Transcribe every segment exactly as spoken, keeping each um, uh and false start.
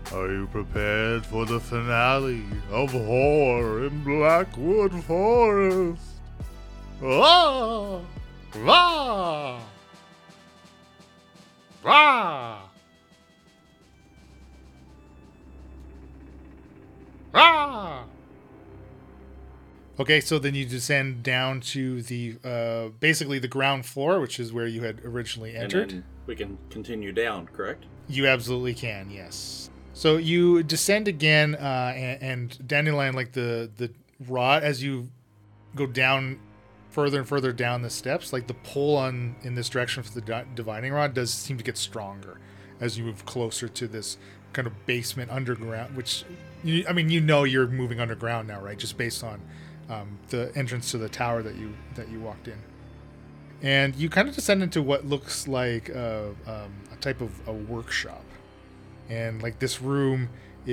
Are you prepared for the finale of Horror in Blackwood Forest? Ah! Ah! Ah! Ah! Okay, so then you descend down to the, uh, basically the ground floor, which is where you had originally entered. And then we can continue down, correct? You absolutely can, yes. So you descend again, uh, and, and Dandelion, like the, the rod, as you go down further and further down the steps, like the pull on in this direction for the di- divining rod does seem to get stronger as you move closer to this kind of basement underground, which, you, I mean, you know you're moving underground now, right? Just based on um, the entrance to the tower that you that you walked in. And you kind of descend into what looks like a, um, a type of a workshop. And like this room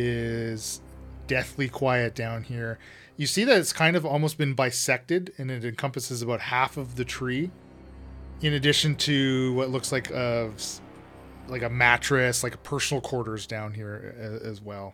is deathly quiet down here. You see that it's kind of almost been bisected, and it encompasses about half of the tree, in addition to what looks like a like a mattress, like a personal quarters down here as well.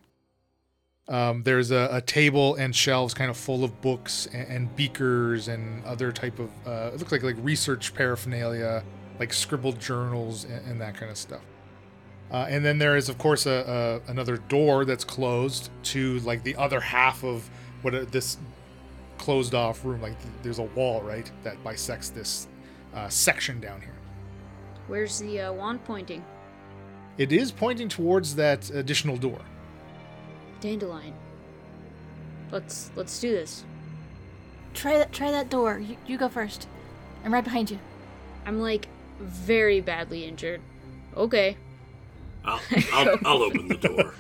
Um, there's a, a table and shelves kind of full of books and, and beakers and other type of uh, it looks like like research paraphernalia, like scribbled journals and, and that kind of stuff. Uh, and then there is, of course, a, a another door that's closed to like the other half of what a, this closed off room. Like there's a wall, right, that bisects this uh, section down here. Where's the uh, wand pointing? It is pointing towards that additional door. Dandelion. Let's let's do this. Try that. Try that door. You, you go first. I'm right behind you. I'm like very badly injured. Okay. I'll I'll, I'll open the door.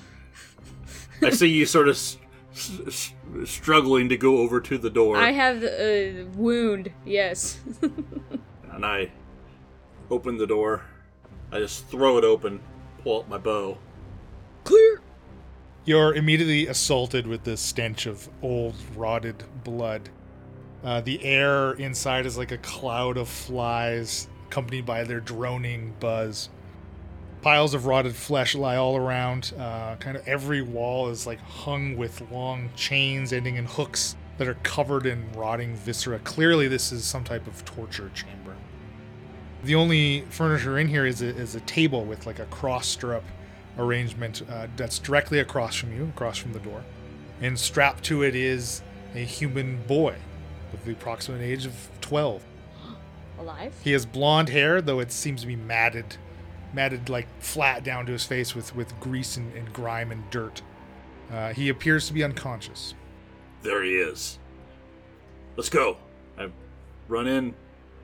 I see you sort of s- s- struggling to go over to the door. I have a wound. Yes. And I open the door. I just throw it open, pull out my bow. Clear. You're immediately assaulted with the stench of old, rotted blood. Uh, the air inside is like a cloud of flies, accompanied by their droning buzz. Piles of rotted flesh lie all around. Uh, kind of every wall is like hung with long chains ending in hooks that are covered in rotting viscera. Clearly, this is some type of torture chamber. The only furniture in here is a, is a table with like a cross stirrup arrangement uh, that's directly across from you, across from the door. And strapped to it is a human boy with the approximate age of twelve. Alive? He has blonde hair, though it seems to be matted, matted like flat down to his face with, with grease and, and grime and dirt. Uh, he appears to be unconscious. There he is. Let's go. I run in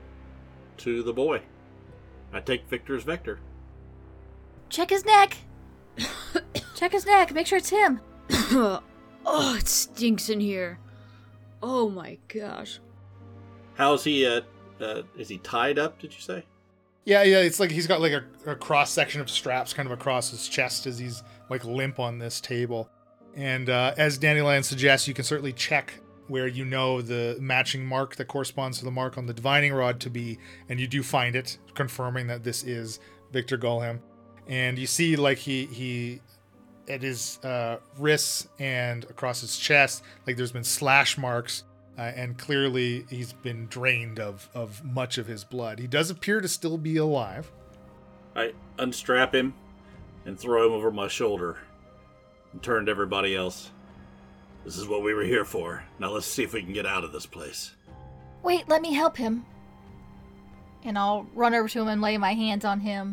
to the boy. I take Victor's vector. Check his neck. Check his neck. Make sure it's him. Oh, it stinks in here. Oh my gosh. How's he? Uh, uh, is he tied up? Did you say? Yeah, yeah, it's like he's got like a, a cross section of straps kind of across his chest as he's like limp on this table. And uh, as Dandelion suggests, you can certainly check where you know the matching mark that corresponds to the mark on the divining rod to be, and you do find it, confirming that this is Victor Golem. And you see like he he at his uh, wrists and across his chest, like there's been slash marks, uh, and clearly he's been drained of, of much of his blood. He does appear to still be alive. I unstrap him and throw him over my shoulder and turn to everybody else. This is what we were here for. Now let's see if we can get out of this place. Wait, let me help him. And I'll run over to him and lay my hands on him.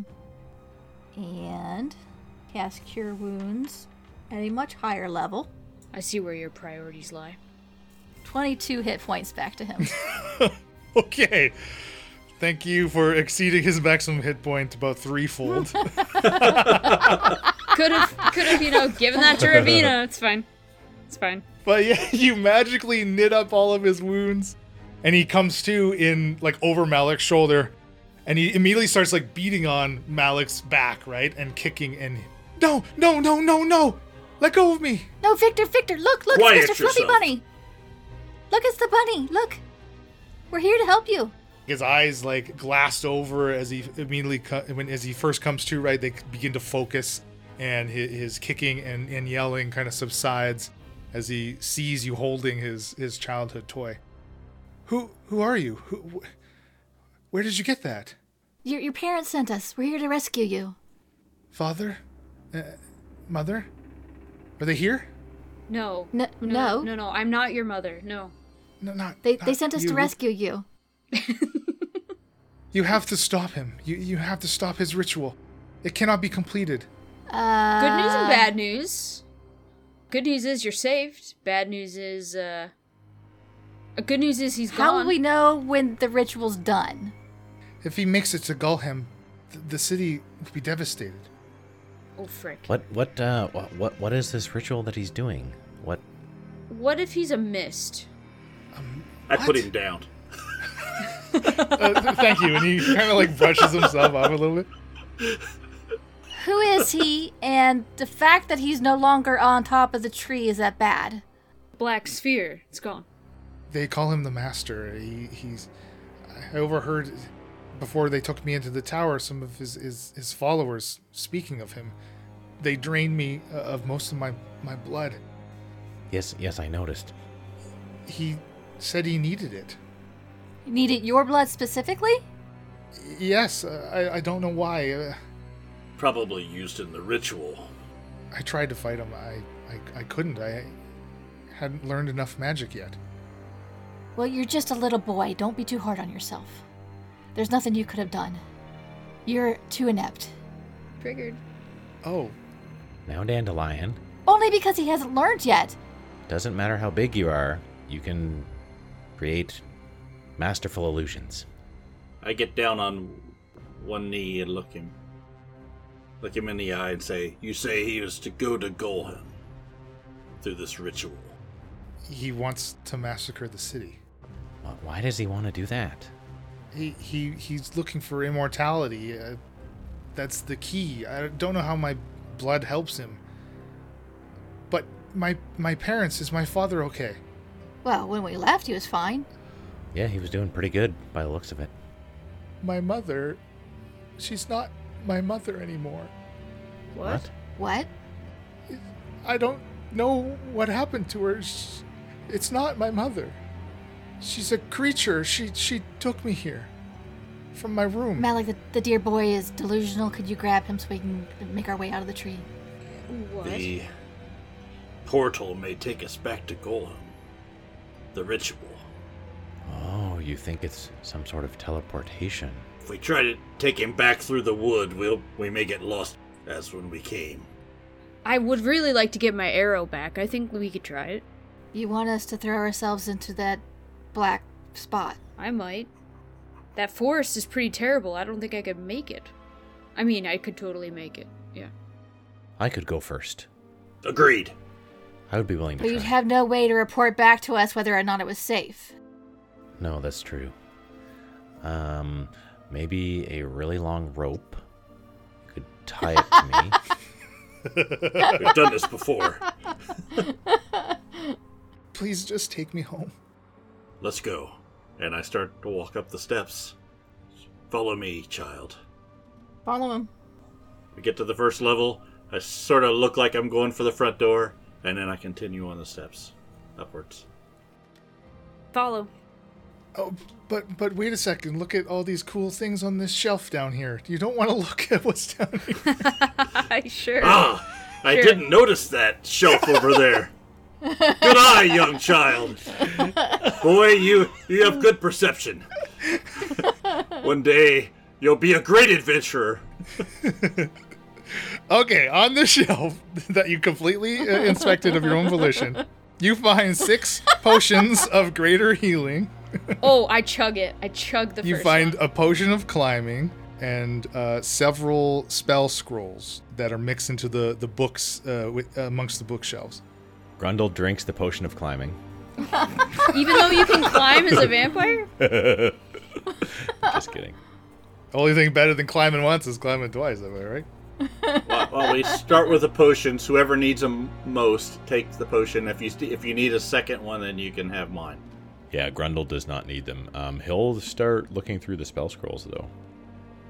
And cast Cure Wounds at a much higher level. I see where your priorities lie. twenty-two hit points back to him. Okay. Thank you for exceeding his maximum hit point about threefold. Could have, could have, you know, given that to Ravina. It's fine. It's fine. But yeah, you magically knit up all of his wounds, and he comes to in like over Malik's shoulder, and he immediately starts like beating on Malik's back, right, and kicking. And no, no, no, no, no, let go of me. No, Victor, Victor, look, look, Quiet it's Mister Fluffy yourself. Bunny. Look, it's the bunny. Look, we're here to help you. His eyes like glassed over as he immediately co- when as he first comes to, right, they begin to focus, and his, his kicking and, and yelling kind of subsides as he sees you holding his, his childhood toy. Who who are you? Who, wh- where did you get that? Your, your parents sent us. We're here to rescue you. Father? Uh, mother? Are they here? No. N- no. no. No, no, I'm not your mother. No. No, not. They not they sent us you. to rescue you. You have to stop him. You you have to stop his ritual. It cannot be completed. Uh, Good news and bad news. Good news is you're saved. Bad news is, uh... uh, Good news is he's How gone. will we know when the ritual's done? If he makes it to Gulham, th- the city will be devastated. Oh, frick. What what uh what what what is this ritual that he's doing? What What if he's a mist? I What? put him down. Uh, thank you. And he kind of like brushes himself off a little bit. Who is he? And the fact that he's no longer on top of the tree, is that bad? Black sphere. It's gone. They call him the Master. He, he's. I overheard before they took me into the tower some of his, his, his followers speaking of him. They drained me uh, of most of my, my blood. Yes, yes, I noticed. He said he needed it. You needed your blood specifically? Yes, uh, I, I don't know why. Uh, Probably used in the ritual. I tried to fight him. I, I, I couldn't. I hadn't learned enough magic yet. Well, you're just a little boy. Don't be too hard on yourself. There's nothing you could have done. You're too inept. Triggered. Oh, Now, Dandelion, Only because he hasn't learned yet. doesn't matter how big you are, you can create masterful illusions. I get down on one knee and look him, look him in the eye and say, "You say he was to go to Golham through this ritual." he wants to massacre the city. Wh- Why does he want to do that? He, he he's looking for immortality. Uh, that's the key. I don't know how my blood helps him. But my my parents, is my father okay? Well, when we left, he was fine. Yeah, he was doing pretty good by the looks of it. My mother, she's not my mother anymore. What? What? I don't know what happened to her. Sh it's not my mother. She's a creature. She she took me here from my room. Malik, the, the dear boy is delusional. Could you grab him so we can make our way out of the tree? What? The portal may take us back to Golham. The ritual. Oh, you think it's some sort of teleportation? If we try to take him back through the wood, we'll we may get lost as when we came. I would really like to get my arrow back. I think we could try it. You want us to throw ourselves into that black spot? I might. That forest is pretty terrible. I don't think I could make it. I mean, I could totally make it. Yeah. I could go first. Agreed. I would be willing to But try. you'd have no way to report back to us whether or not it was safe. No, that's true. Um, maybe a really long rope. You could tie it to me. We've done this before. Please just take me home. Let's go. And I start to walk up the steps. Follow me, child. Follow him. We get to the first level. I sort of look like I'm going for the front door, and then I continue on the steps upwards. Follow. Oh, but but wait a second. Look at all these cool things on this shelf down here. You don't want to look at what's down here. Sure. Ah! I Sure. didn't notice that shelf over there. Good eye, young child. Boy, you you have good perception. One day, you'll be a great adventurer. Okay, on the shelf that you completely uh, inspected of your own volition, you find six potions of greater healing. Oh, I chug it. I chug the You first find one. a potion of climbing and uh, several spell scrolls that are mixed into the the books uh, wi- amongst the bookshelves. Grundle drinks the potion of climbing. Even though you can climb as a vampire? Just kidding. Only thing better than climbing once is climbing twice. Am I right? Well, well, we start with the potions. Whoever needs them most takes the potion. If you st- if you need a second one, then you can have mine. Yeah, Grundle does not need them. Um, he'll start looking through the spell scrolls, though.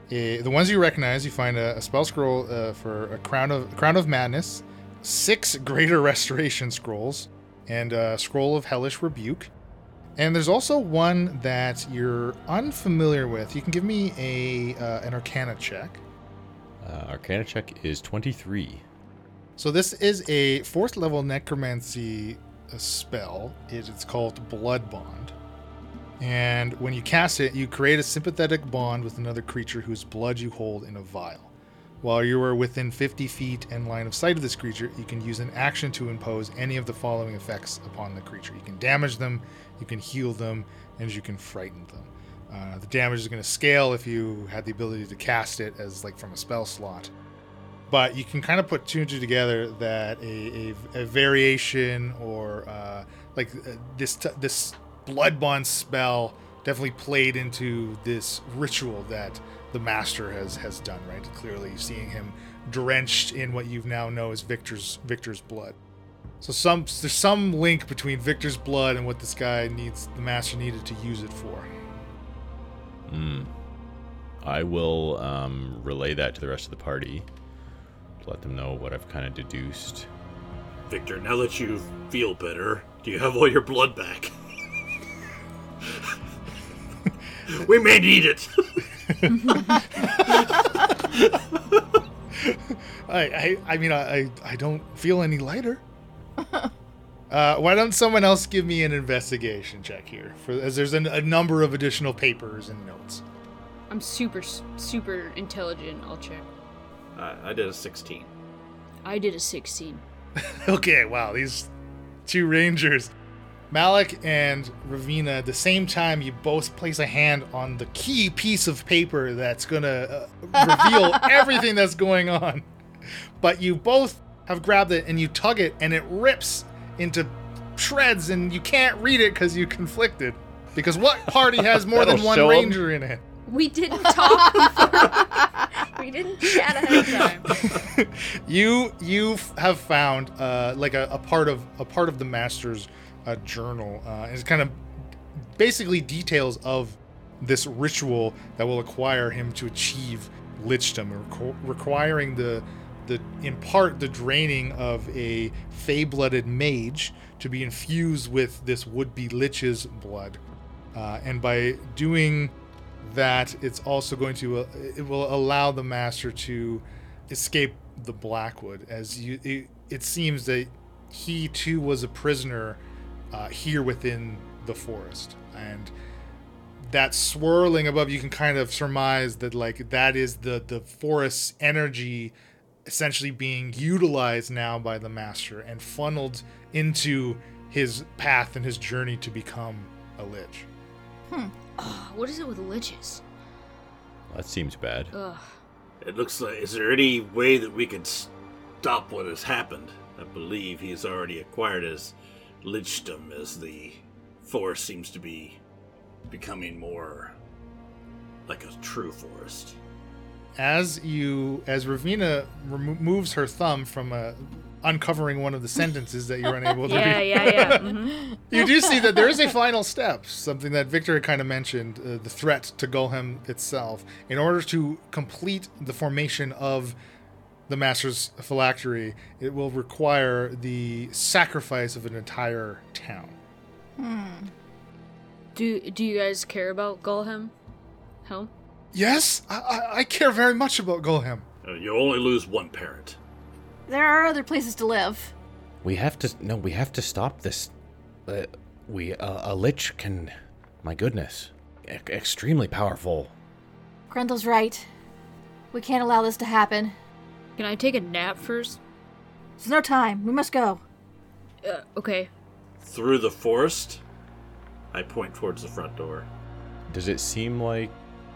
A, the ones you recognize, you find a, a spell scroll uh, for a crown of crown of madness, six greater restoration scrolls, and a scroll of hellish rebuke. And there's also one that you're unfamiliar with. You can give me a uh, an Arcana check. Uh, Arcana check is twenty-three. So this is a fourth level necromancy uh, spell. It, it's called Blood Bond. And when you cast it, you create a sympathetic bond with another creature whose blood you hold in a vial. While you are within fifty feet and line of sight of this creature, you can use an action to impose any of the following effects upon the creature. You can damage them, you can heal them, and you can frighten them. Uh, the damage is going to scale if you had the ability to cast it as like from a spell slot. But you can kind of put two and two together that a, a, a variation or uh, like uh, this t- this Blood Bond spell definitely played into this ritual that the master has has done, right? Clearly seeing him drenched in what you now know as Victor's Victor's blood. So some there's some link between Victor's blood and what this guy needs, the master needed to use it for. Hmm. I will um, relay that to the rest of the party to let them know what I've kind of deduced. Victor, now that you feel better, do you have all your blood back? We may need it. I, I I mean I I don't feel any lighter. Uh, why don't someone else give me an investigation check here? For as there's an, a number of additional papers and notes. I'm super, super intelligent. I'll check. Uh, I did a sixteen. I did a sixteen. Okay, wow, these two rangers, Malik and Ravina, at the same time, you both place a hand on the key piece of paper that's gonna uh, reveal everything that's going on. But you both have grabbed it and you tug it, and it rips into shreds, and you can't read it because you conflicted. Because what party has more than That'll one show 'em. ranger in it? We didn't talk before. We didn't chat ahead of time. you you f- have found uh, like a, a part of a part of the master's uh, journal. Uh, it's kind of basically details of this ritual that will acquire him to achieve lichdom, requ- requiring the the in part the draining of a fey-blooded mage to be infused with this would-be lich's blood, uh, and by doing that, it's also going to uh, it will allow the master to escape the Blackwood, as you it, it seems that he too was a prisoner uh, here within the forest, and that swirling above, you can kind of surmise that like that is the the forest's energy essentially being utilized now by the master and funneled into his path and his journey to become a lich. Hmm. Oh, what is it with liches? That seems bad. Ugh. It looks like, is there any way that we could stop what has happened? I believe he's already acquired his lichdom as the forest seems to be becoming more like a true forest. As you, as Ravina removes her thumb from uh, uncovering one of the sentences that you're unable to Yeah, read, yeah, yeah. Mm-hmm. you do see that there is a final step, something that Victor had kind of mentioned, uh, the threat to Golem itself. In order to complete the formation of the Master's phylactery, it will require the sacrifice of an entire town. Hmm. Do Do you guys care about Golem? Helm? Yes, I, I, I care very much about Golem. Uh, you only lose one parent. There are other places to live. We have to no. We have to stop this. Uh, we uh, a lich can, my goodness, e- extremely powerful. Grundle's right. We can't allow this to happen. Can I take a nap first? There's no time. We must go. Uh, okay. Through the forest, I point towards the front door. Does it seem like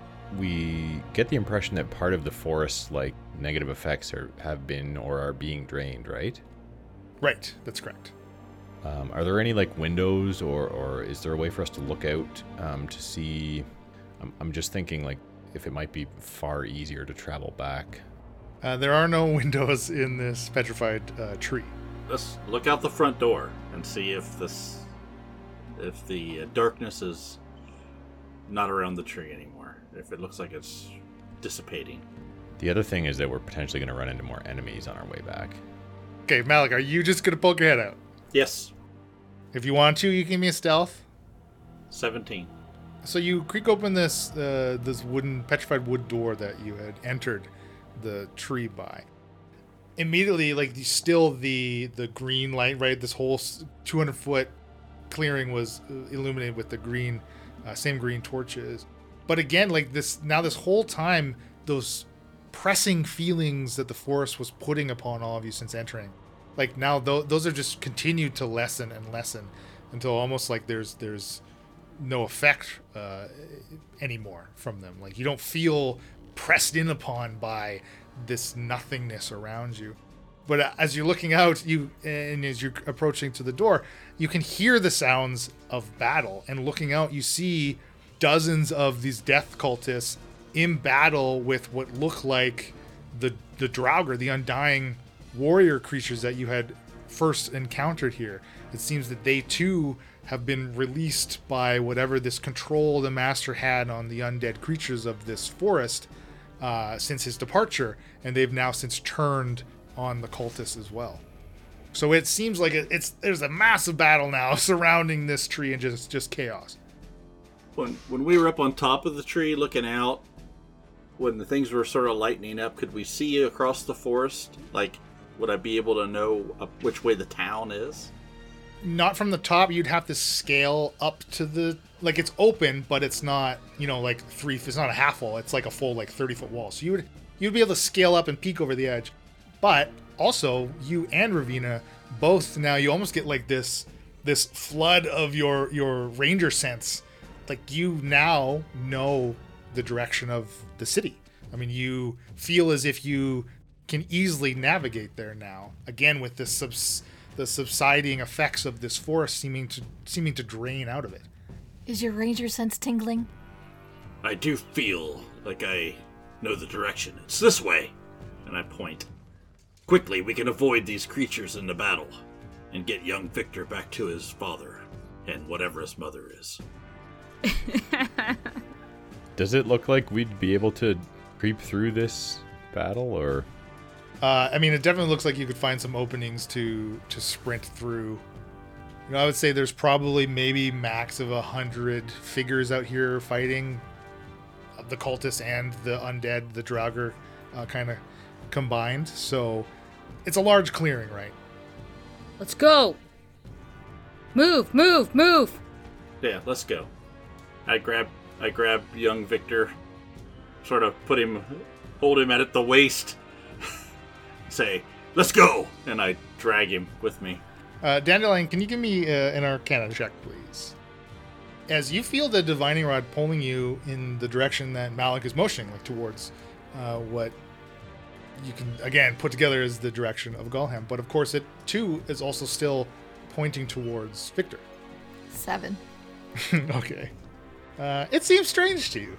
we get the impression that part of the forest's like negative effects are have been or are being drained, right? Right, that's correct. Um, are there any like windows, or or is there a way for us to look out um, to see? I'm, I'm just thinking like if it might be far easier to travel back. Uh, there are no windows in this petrified uh, tree. Let's look out the front door and see if this, if the uh, darkness is not around the tree anymore. If it looks like it's dissipating. The other thing is that we're potentially going to run into more enemies on our way back. Okay, Malik, are you just gonna poke your head out? Yes, If you want to, you can give me a stealth. seventeen. So you creak open this uh, this wooden, petrified wood door that you had entered the tree by. Immediately, like the, still the the green light, right? This whole two hundred foot clearing was illuminated with the green, uh, same green torches. But again, like this now, this whole time, those pressing feelings that the forest was putting upon all of you since entering, like now th- those are just continued to lessen and lessen until almost like there's there's no effect uh, anymore from them. Like you don't feel pressed in upon by this nothingness around you. But uh, as you're looking out, you and as you're approaching to the door, you can hear the sounds of battle. And looking out, you see dozens of these death cultists in battle with what look like the the Draugr, the undying warrior creatures that you had first encountered here. It seems that they too have been released by whatever this control the master had on the undead creatures of this forest uh, since his departure, and they've now since turned on the cultists as well. So it seems like it, it's there's a massive battle now surrounding this tree and just just chaos. When when we were up on top of the tree looking out, when the things were sort of lightening up, could we see across the forest? Like, would I be able to know uh, which way the town is? Not from the top. You'd have to scale up to the, like it's open, but it's not, you know, like three. It's not a half wall. It's like a full like thirty foot wall. So you would you'd be able to scale up and peek over the edge. But also, you and Ravina both now you almost get like this this flood of your your ranger sense. Like you now know the direction of the city. I mean, you feel as if you can easily navigate there now. Again, with this subs. the subsiding effects of this forest seeming to seeming to drain out of it. Is your ranger sense tingling? I do feel like I know the direction. It's this way. And I point. Quickly, we can avoid these creatures in the battle and get young Victor back to his father and whatever his mother is. Does it look like we'd be able to creep through this battle, or? Uh, I mean, it definitely looks like you could find some openings to to sprint through. You know, I would say there's probably maybe max of a hundred figures out here fighting the cultists and the undead, the Draugr, uh, kind of combined. So it's a large clearing, right? Let's go. Move, move, move. Yeah, let's go. I grab I grab young Victor, sort of put him, hold him at the waist, say, let's go! And I drag him with me. Uh, Dandelion, can you give me uh, an Arcana check, please? As you feel the divining rod pulling you in the direction that Malik is motioning, like towards uh, what you can, again, put together as the direction of Golham. But of course, it too is also still pointing towards Victor. Seven. Okay. Uh, it seems strange to you.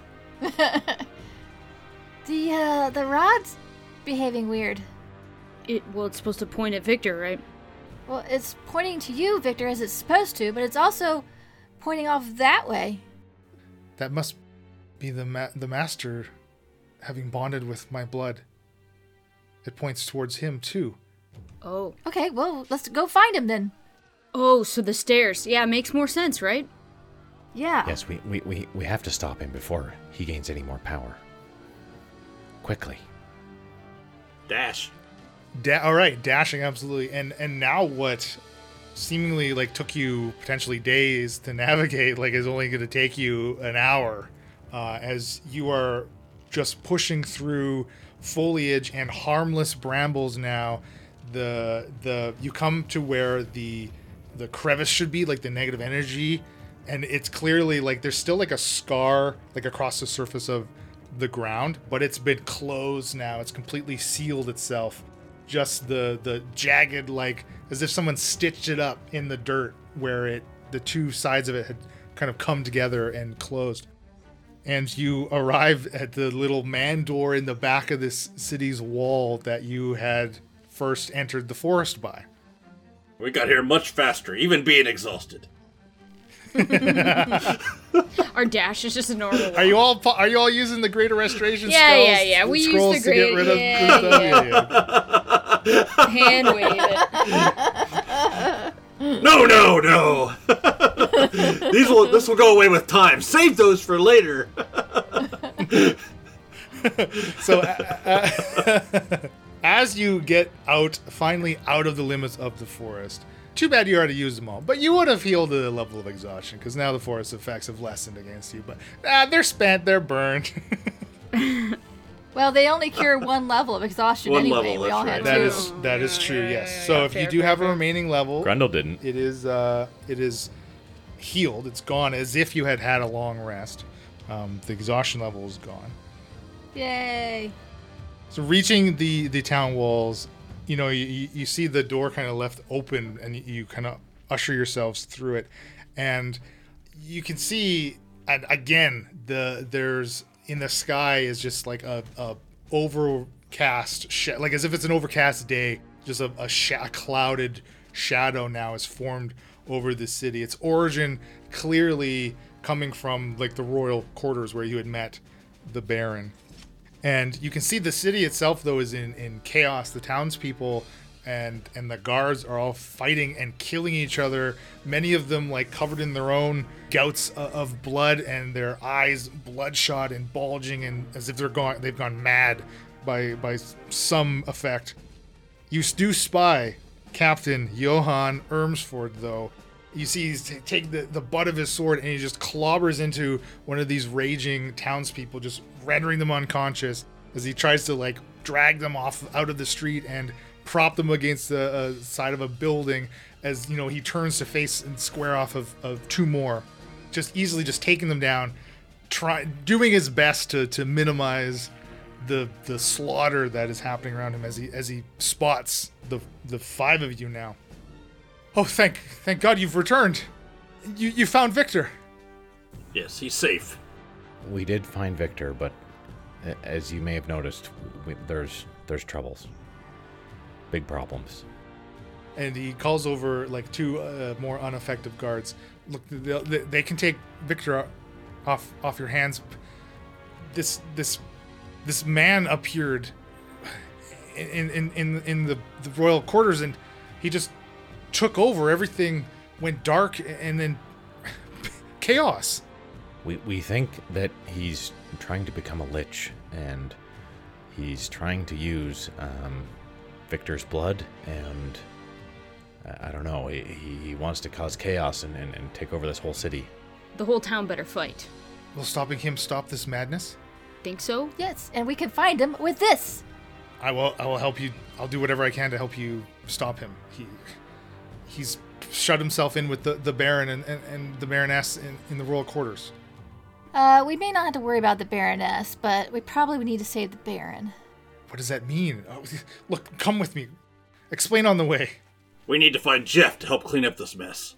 The, uh, the rod's behaving weird. It well, it's supposed to point at Victor, right? Well, it's pointing to you, Victor, as it's supposed to, but it's also pointing off that way. That must be the ma- the master having bonded with my blood. It points towards him, too. Oh. Okay, well, let's go find him then. Oh, so the stairs. Yeah, makes more sense, right? Yeah. Yes, we, we, we, we have to stop him before he gains any more power. Quickly. Dash. Da- all right, dashing, absolutely. And and now what seemingly like took you potentially days to navigate, like is only going to take you an hour, uh, as you are just pushing through foliage and harmless brambles. Now, the the you come to where the the crevice should be, like the negative energy, and it's clearly like there's still like a scar like across the surface of the ground, but it's been closed now. It's completely sealed itself. Just the the jagged, like as if someone stitched it up in the dirt where it the two sides of it had kind of come together and closed. And you arrive at the little man door in the back of this city's wall that you had first entered the forest by. We got here much faster, even being exhausted. Our dash is just a normal walk. Are you all are you all using the greater restoration Yeah, spells? yeah, yeah. We use scrolls the to get great- rid of yeah, the stuff? Yeah, yeah. Hand wave it. No, no, no. These will this will go away with time. Save those for later. So, uh, uh, as you get out, finally out of the limits of the forest, too bad you already used them all, but you would have healed to the level of exhaustion, because now the forest effects have lessened against you, but ah, they're spent, they're burned. Well, they only cure one level of exhaustion One anyway. level, we that's all right. had That two. is that is true, yeah, yes. yeah, so yeah, if you fair, do fair, have a fair. remaining level, Grundle didn't. it is uh, it is healed, it's gone, as if you had had a long rest. Um, the exhaustion level is gone. Yay. So reaching the, the town walls, you know, you, you you see the door kind of left open, and you, you kind of usher yourselves through it, and you can see, and again, the there's in the sky is just like a, a overcast, sh- like as if it's an overcast day, just a, a, sh- a clouded shadow now is formed over the city. Its origin clearly coming from like the royal quarters where you had met the Baron. And you can see the city itself, though, is in, in chaos. The townspeople and and the guards are all fighting and killing each other. Many of them, like, covered in their own gouts of, of blood, and their eyes bloodshot and bulging, and as if they're gone, they've gone mad by by some effect. You do spy Captain Johan Ermsford, though. You see he's t- take the, the butt of his sword, and he just clobbers into one of these raging townspeople, just rendering them unconscious as he tries to like drag them off out of the street and prop them against the uh, side of a building, as you know he turns to face and square off of, of two more, just easily just taking them down, try doing his best to to minimize the the slaughter that is happening around him as he as he spots the the five of you now. Oh, thank thank God you've returned. You you found Victor. Yes, he's safe. We did find Victor, but a- as you may have noticed, we, there's there's troubles, big problems. And he calls over like two uh, more ineffective guards. Look, they, they can take Victor off off your hands. This this this man appeared in in in, in the, the royal quarters, and he just took over. Everything went dark, and then chaos. We we think that he's trying to become a lich, and he's trying to use um, Victor's blood, and I, I don't know. He, he wants to cause chaos and, and, and take over this whole city. The whole town better fight. Will stopping him stop this madness? Think so? Yes, and we can find him with this. I will. I will help you. I'll do whatever I can to help you stop him. He, he's shut himself in with the, the Baron and, and, and the Baroness in, in the royal quarters. Uh, we may not have to worry about the Baroness, but we probably would need to save the Baron. What does that mean? Oh, look, come with me. Explain on the way. We need to find Jeff to help clean up this mess.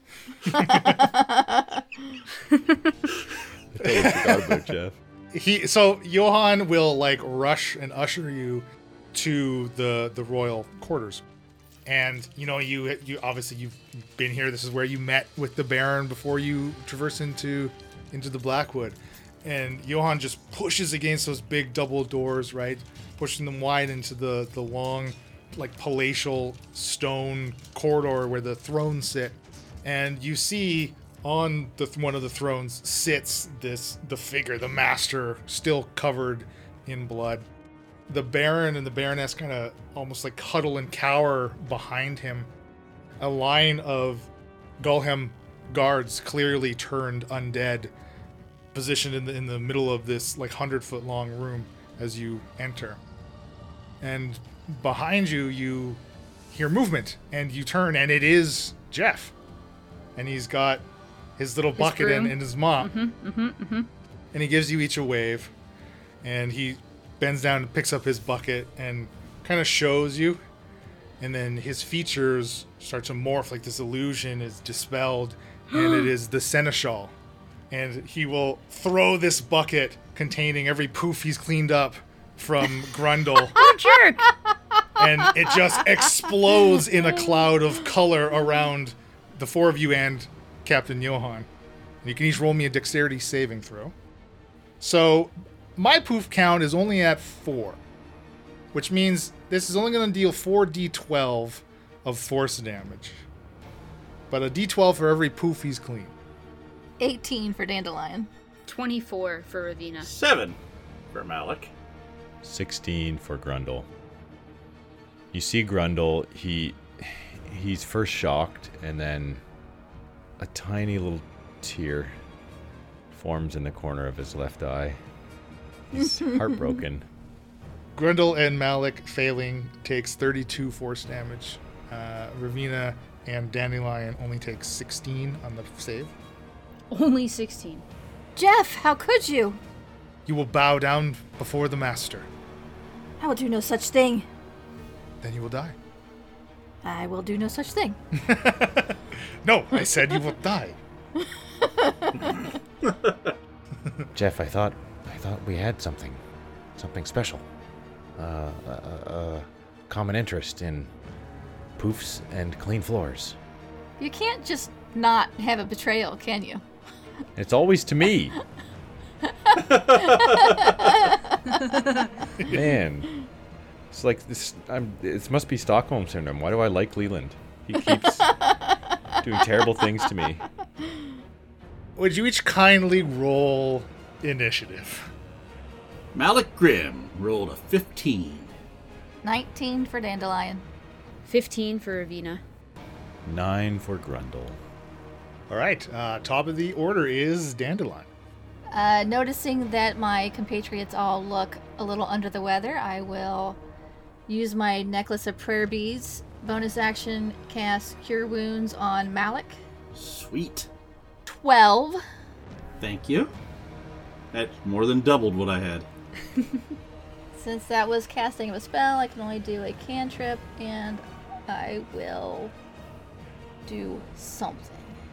Jeff. He so Johan will like rush and usher you to the the royal quarters. And you know you you obviously you've been here. This is where you met with the Baron before you traverse into into the Blackwood. And Johan just pushes against those big double doors, right? Pushing them wide into the the long like palatial stone corridor where the thrones sit. And you see on the one of the thrones sits this the figure, the master, still covered in blood. The Baron and the Baroness kind of almost like huddle and cower behind him. A line of Golhem guards, clearly turned undead, positioned in the in the middle of this like hundred foot long room as you enter. And behind you, you hear movement, and you turn, and it is Jeff. And he's got his little bucket in, broom. in his mop. Mm-hmm, mm-hmm, mm-hmm. And he gives you each a wave, and he bends down and picks up his bucket and kind of shows you. And then his features start to morph, like this illusion is dispelled, and it is the Seneschal. And he will throw this bucket containing every poof he's cleaned up from Grundle, Oh, jerk! and it just explodes in a cloud of color around the four of you and Captain Johan. You can each roll me a dexterity saving throw. So my poof count is only at four, which means this is only going to deal four d twelve of force damage. But a d twelve for every poof he's clean. eighteen for Dandelion. twenty-four for Ravina. Seven for Malik. sixteen for Grundle. You see Grundle, he he's first shocked, and then a tiny little tear forms in the corner of his left eye. He's heartbroken. Grundle and Malik failing takes thirty-two force damage. Uh, Ravina and Dandelion only takes sixteen on the save. Only sixteen. Jeff, how could you? You will bow down before the master. I will do no such thing. Then you will die. I will do no such thing. No, I said you will die. Jeff, I thought I thought we had something, something special. Uh, a, a, a common interest in poofs and clean floors. You can't just not have a betrayal, can you? It's always to me. Man, it's like this. I'm. It must be Stockholm syndrome. Why do I like Leland? He keeps doing terrible things to me. Would you each kindly roll initiative? Malik Grimm rolled a fifteen. nineteen for Dandelion. fifteen for Ravina. Nine for Grundle. All right, uh, top of the order is Dandelion. Uh, noticing that my compatriots all look a little under the weather, I will use my Necklace of Prayer Beads. Bonus action, cast Cure Wounds on Malik. Sweet. twelve. Thank you. That more than doubled what I had. Since that was casting of a spell, I can only do a cantrip, and I will do something.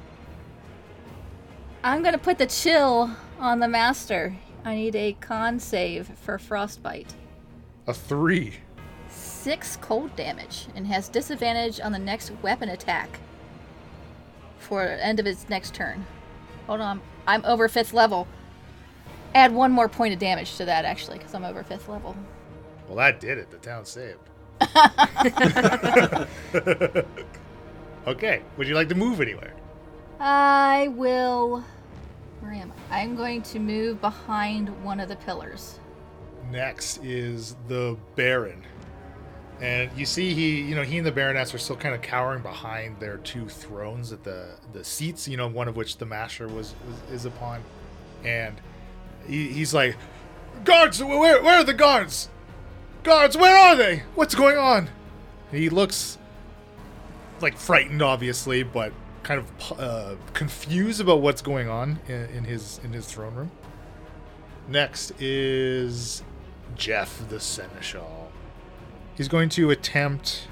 I'm going to put the chill on the master. I need a con save for Frostbite. A three. Six cold damage, and has disadvantage on the next weapon attack for the end of its next turn. Hold on, I'm over fifth level. Add one more point of damage to that, actually, because I'm over fifth level. Well, that did it. The town saved. Okay, would you like to move anywhere? I will... Where am I? I'm going to move behind one of the pillars. Next is the Baron. And you see he, you know, he and the Baroness are still kind of cowering behind their two thrones at the, the seats, you know, one of which the Master was, was is upon. And he, he's like, guards, where, where are the guards? Guards, where are they? What's going on? And he looks like frightened, obviously, but kind of uh, confused about what's going on in, in his in his throne room. Next is Jeff the Seneschal. He's going to attempt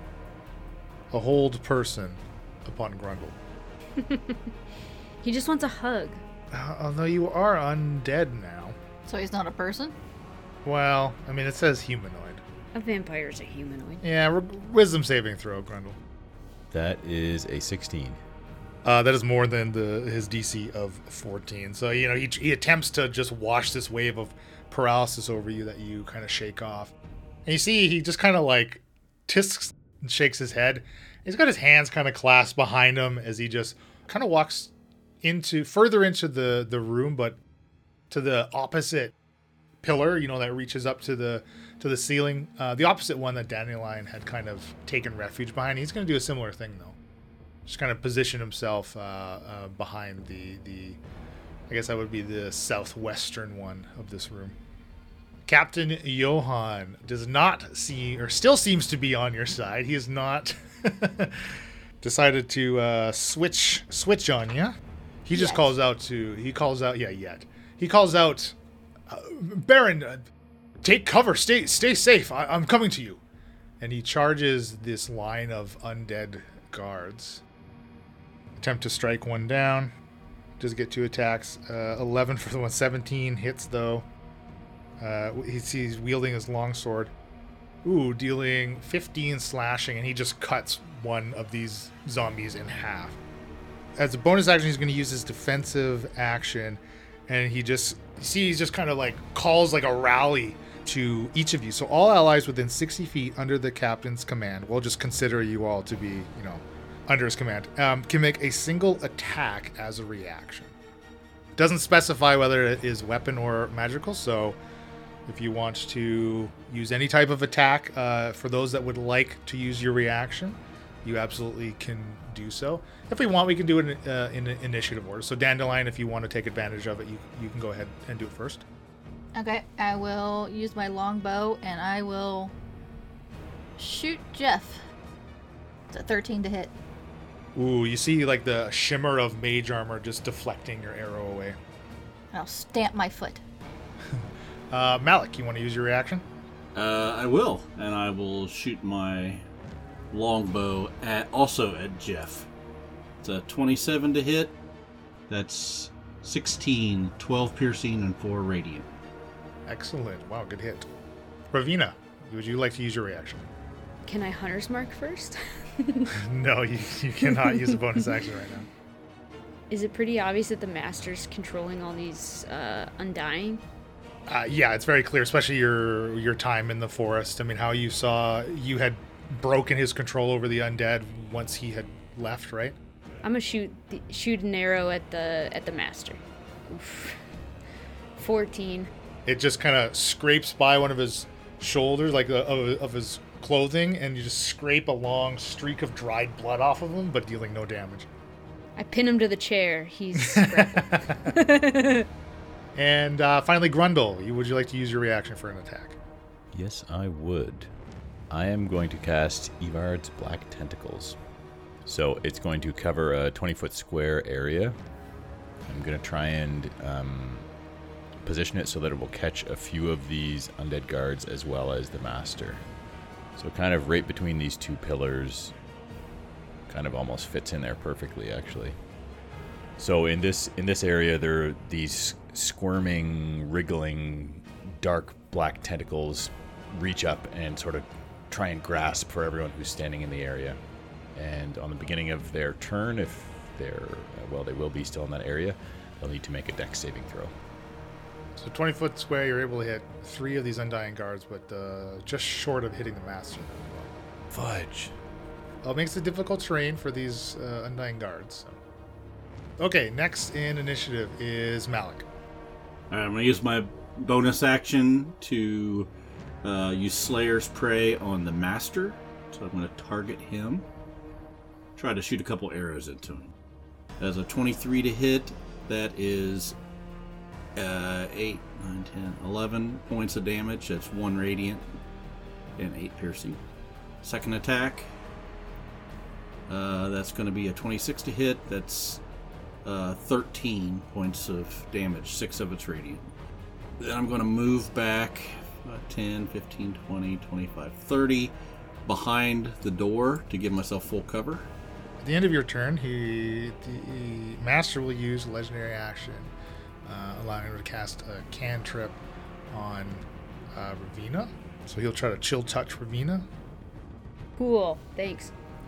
a hold person upon Grundle. He just wants a hug. Uh, although you are undead now. So he's not a person? Well, I mean, it says humanoid. A vampire's a humanoid. Yeah, r- wisdom saving throw, Grundle. That is a sixteen. Uh, that is more than the his D C of fourteen. So, you know, he, he attempts to just wash this wave of paralysis over you that you kind of shake off. And you see he just kind of like tisks and shakes his head. He's got his hands kind of clasped behind him as he just kind of walks into further into the, the room, but to the opposite pillar, you know, that reaches up to the to the ceiling. Uh, the opposite one that Dandelion had kind of taken refuge behind. He's going to do a similar thing, though. Just kind of position himself uh, uh, behind the, the, I guess that would be the southwestern one of this room. Captain Johan does not see, or still seems to be on your side. He has not decided to uh, switch switch on you. He just Yet. calls out to, he calls out, yeah, yet. He calls out, uh, Baron, uh, take cover, stay stay safe, I, I'm coming to you. And he charges this line of undead guards. Attempt to strike one down. Does get two attacks. Uh, eleven for the one, seventeen hits though. Uh, he sees wielding his longsword. Ooh, dealing fifteen slashing, and he just cuts one of these zombies in half. as a bonus action, he's going to use his defensive action, and he just see he's just kind of like calls like a rally to each of you. So all allies within sixty feet under the captain's command, we'll just consider you all to be, you know, under his command, um, can make a single attack as a reaction. Doesn't specify whether it is weapon or magical, so if you want to use any type of attack, uh, for those that would like to use your reaction, you absolutely can do so. If we want, we can do it in, uh, in initiative order. So Dandelion, if you want to take advantage of it, you, you can go ahead and do it first. Okay, I will use my longbow and I will shoot Jeff. It's a thirteen to hit. Ooh, you see like the shimmer of mage armor just deflecting your arrow away. And I'll stamp my foot. Uh, Malik, you want to use your reaction? Uh, I will, and I will shoot my longbow at also at Jeff. It's a twenty-seven to hit. That's sixteen, twelve piercing, and four radiant. Excellent. Wow, good hit. Ravina, would you like to use your reaction? Can I Hunter's Mark first? No, you, you cannot use a bonus action right now. Is it pretty obvious that the Master's controlling all these uh, Undying? Uh, yeah, it's very clear, especially your your time in the forest. I mean, how you saw you had broken his control over the undead once he had left, right? I'm gonna shoot the, shoot an arrow at the at the Master. Oof. fourteen. It just kind of scrapes by one of his shoulders, like uh, of, of his clothing, and you just scrape a long streak of dried blood off of him, but dealing no damage. I pin him to the chair. He's grappled. And uh, finally, Grundle, you, would you like to use your reaction for an attack? Yes, I would. I am going to cast Evard's Black Tentacles. So it's going to cover a twenty-foot square area. I'm going to try and um, position it so that it will catch a few of these undead guards as well as the Master. So kind of right between these two pillars, kind of almost fits in there perfectly, actually. So in this in this area, there are these squirming, wriggling, dark black tentacles reach up and sort of try and grasp for everyone who's standing in the area. And on the beginning of their turn, if they're, well, they will be still in that area, they'll need to make a dex saving throw. So twenty-foot square, you're able to hit three of these Undying guards, but uh, just short of hitting the Master. Fudge. Well, it makes it difficult terrain for these uh, Undying guards. So. Okay, next in initiative is Malik. All right, I'm going to use my bonus action to uh, use Slayer's Prey on the Master. So I'm going to target him. Try to shoot a couple arrows into him. That's a twenty-three to hit. That is uh, eight, nine, ten, eleven points of damage. That's one radiant and eight piercing. Second attack. Uh, that's going to be a twenty-six to hit. That's uh, thirteen points of damage, six of its radiant. Then I'm going to move back uh, ten, fifteen, twenty, twenty-five, thirty behind the door to give myself full cover. At the end of your turn, he the Master will use a legendary action, uh, allowing him to cast a cantrip on uh, Ravina. So he'll try to chill touch Ravina. Cool. Thanks.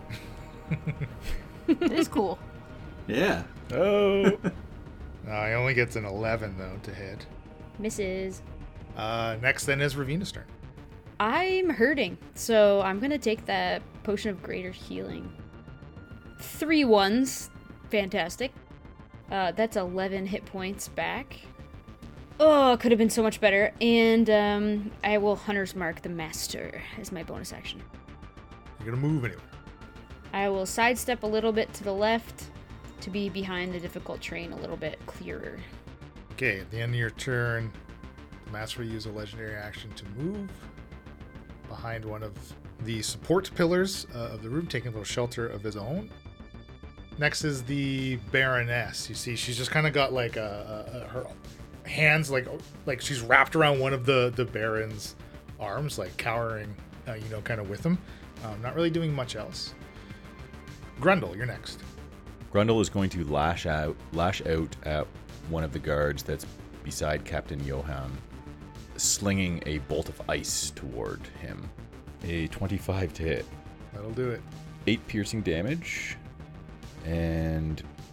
It is cool. Yeah. Oh! Uh, he only gets an eleven, though, to hit. Misses. Uh, next, then, is Ravina's turn. I'm hurting, so I'm gonna take that potion of greater healing. Three ones. Fantastic. Uh, that's eleven hit points back. Oh, could have been so much better. And um, I will Hunter's Mark the Master as my bonus action. You're going to move anywhere. I will sidestep a little bit to the left to be behind the difficult terrain a little bit clearer. Okay, at the end of your turn, the Master will use a legendary action to move behind one of the support pillars uh, of the room, taking a little shelter of his own. Next is the Baroness. You see, she's just kind of got like a, a, a, her hands like like she's wrapped around one of the the Baron's arms, like cowering, uh, you know, kind of with him. Um, not really doing much else. Grundle, you're next. Grundle is going to lash out, lash out at one of the guards that's beside Captain Johan, slinging a bolt of ice toward him. A twenty-five to hit. That'll do it. Eight piercing damage, and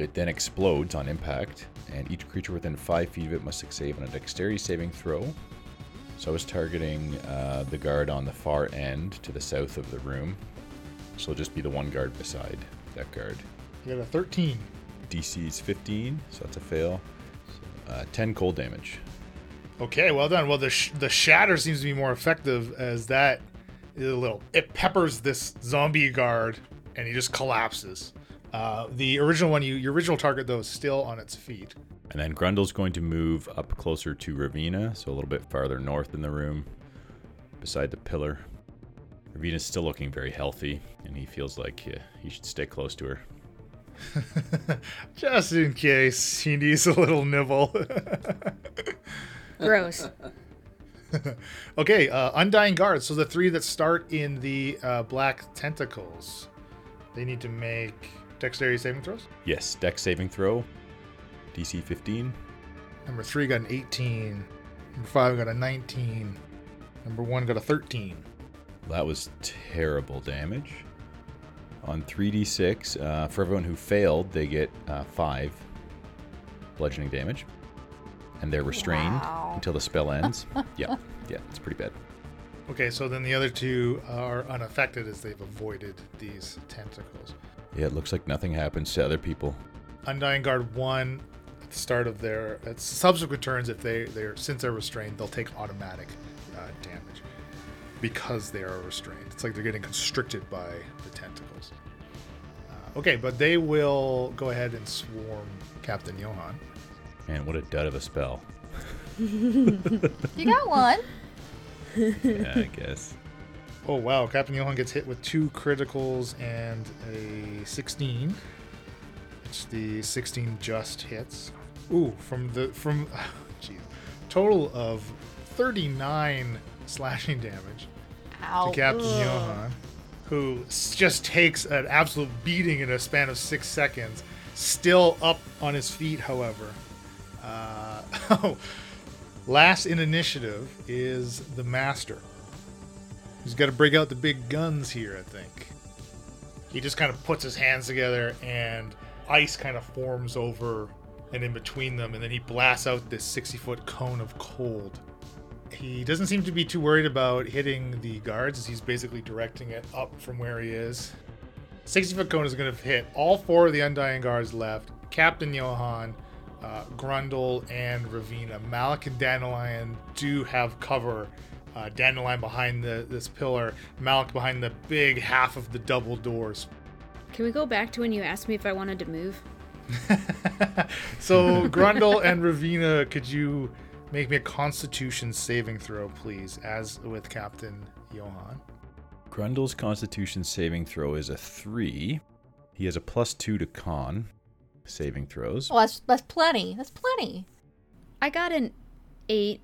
It then explodes on impact, and each creature within five feet of it must succeed on a dexterity saving throw. So I was targeting uh, the guard on the far end to the south of the room. So it'll just be the one guard beside that guard. You got a thirteen. D C is fifteen, so that's a fail. So, uh, ten cold damage. Okay, well done. Well, the sh- the shatter seems to be more effective as that is a little. It peppers this zombie guard, and he just collapses. Uh, the original one, you your original target though, is still on its feet. And then Grundle's going to move up closer to Ravina, so a little bit farther north in the room, beside the pillar. Ravina's still looking very healthy, and he feels like yeah, he should stay close to her. Just in case he needs a little nibble. Gross. Okay, uh, Undying Guards. So the three that start in the uh, black tentacles, they need to make dexterity saving throws. Yes, dex saving throw, D C fifteen. Number three got an eighteen. Number five got a nineteen. Number one got a thirteen. That was terrible damage. On three d six, uh, for everyone who failed, they get uh, five bludgeoning damage. And they're restrained Wow. until the spell ends. yeah, yeah, it's pretty bad. Okay, so then the other two are unaffected as they've avoided these tentacles. Yeah, it looks like nothing happens to other people. Undying Guard one, at the start of their at subsequent turns, if they they're since they're restrained, they'll take automatic uh, damage because they are restrained. It's like they're getting constricted by the tentacles. Uh, okay, but they will go ahead and swarm Captain Johan. Man, what a dud of a spell. You got one. Yeah, I guess. Oh wow, Captain Johan gets hit with two criticals and a sixteen. Which the sixteen just hits. Ooh, from the from geez. Total of thirty-nine slashing damage Ow. to Captain Ugh. Johan, who s- just takes an absolute beating in a span of six seconds. Still up on his feet, however. Uh, oh, last in initiative is the Master. He's got to break out the big guns here, I think. He just kind of puts his hands together and ice kind of forms over and in between them, and then he blasts out this sixty-foot cone of cold. He doesn't seem to be too worried about hitting the guards, as he's basically directing it up from where he is. sixty-foot cone is going to hit all four of the Undying Guards left, Captain Johan, uh, Grundle, and Ravina. Malik and Dandelion do have cover. Uh, Dandelion behind the, this pillar, Malik behind the big half of the double doors. Can we go back to when you asked me if I wanted to move? So, Grundle and Ravina, could you make me a Constitution saving throw, please, as with Captain Johan? Grundle's Constitution saving throw is a three. He has a plus two to con saving throws. Well, that's that's plenty. That's plenty. I got an eight.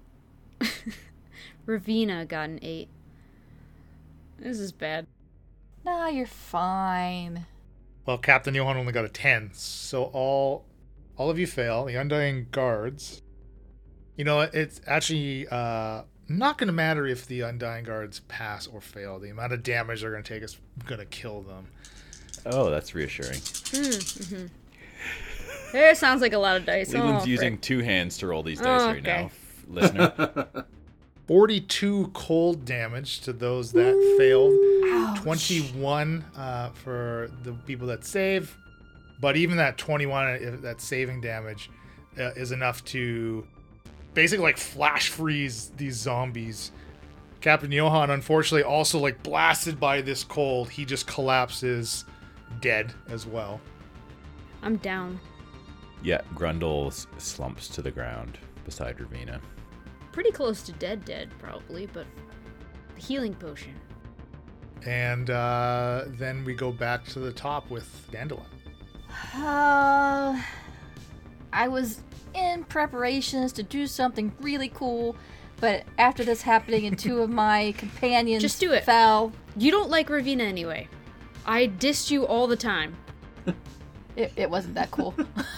Ravina got an eight. This is bad. Nah, you're fine. Well, Captain Johan only got a ten, so all all of you fail. The Undying Guards. You know, it's actually uh, not going to matter if the Undying Guards pass or fail. The amount of damage they're going to take is going to kill them. Oh, that's reassuring. Mm-hmm. It sounds like a lot of dice. Leland's oh, using frick. two hands to roll these dice Oh, right okay. now, f- listener. forty-two cold damage to those that failed. Ouch. twenty-one uh, for the people that save. But even that twenty-one, if that saving damage, uh, is enough to basically like flash freeze these zombies. Captain Johan, unfortunately, also like blasted by this cold. He just collapses dead as well. I'm down. Yeah, Grundle s- slumps to the ground beside Ravina. Pretty close to dead dead, probably, but the healing potion. And uh, then we go back to the top with Dandelion. Uh, I was in preparations to do something really cool, but after this happening and two of my companions Just do it. fell, You don't like Ravina anyway. I dissed you all the time. it, it wasn't that cool.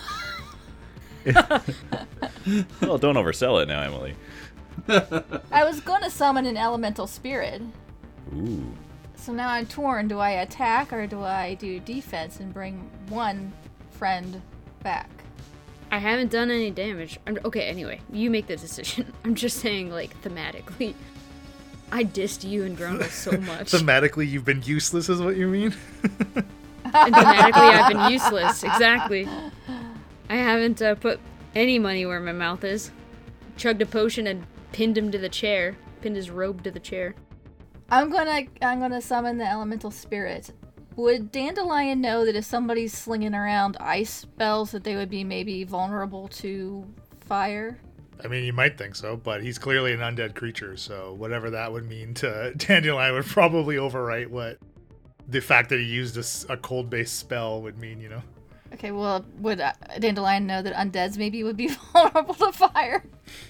Well, don't oversell it now, Emily. I was going to summon an elemental spirit. Ooh. So now I'm torn. Do I attack or do I do defense and bring one friend back. I haven't done any damage. I'm, okay, anyway, you make the decision. I'm just saying, like, thematically. I dissed you and Grundle so much. Thematically, you've been useless, is what you mean? And thematically, I've been useless. Exactly. I haven't uh, put any money where my mouth is. Chugged a potion and pinned him to the chair. Pinned his robe to the chair. I'm gonna I'm gonna summon the elemental spirit. Would Dandelion know that if somebody's slinging around ice spells that they would be maybe vulnerable to fire? I mean, you might think so, but he's clearly an undead creature, so whatever that would mean to Dandelion would probably overwrite what the fact that he used a, s- a cold-based spell would mean, you know? Okay, well, would uh, Dandelion know that undeads maybe would be vulnerable to fire?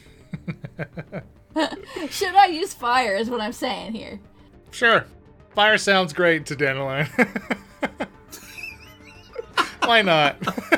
Should I use fire is what I'm saying here. Sure. Fire sounds great to Dandelion. Why not?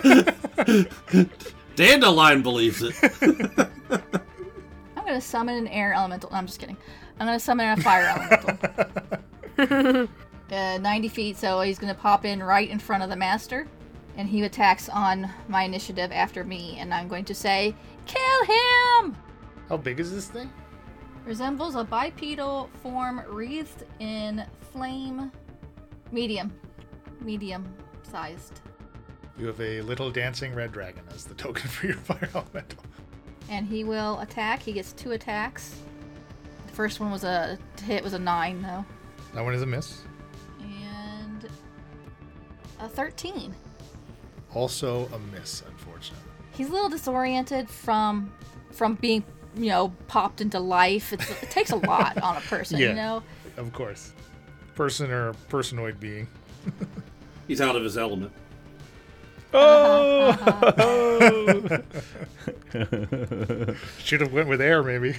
Dandelion believes it. I'm gonna summon an air elemental. No, I'm just kidding. I'm gonna summon a fire elemental. uh, ninety feet, so he's gonna pop in right in front of the master. And he attacks on my initiative after me, and I'm going to say, kill him! How big is this thing? Resembles a bipedal form wreathed in flame. Medium. Medium sized. You have a little dancing red dragon as the token for your fire elemental. And he will attack. He gets two attacks. The first one was a to hit was a nine though. That one is a miss. And a thirteen. Also a miss, unfortunately. He's a little disoriented from from being, you know, popped into life. It's, it takes a lot on a person, Yeah. you know? Of course. Person or personoid being. He's out of his element. Oh! Should have went with air, maybe.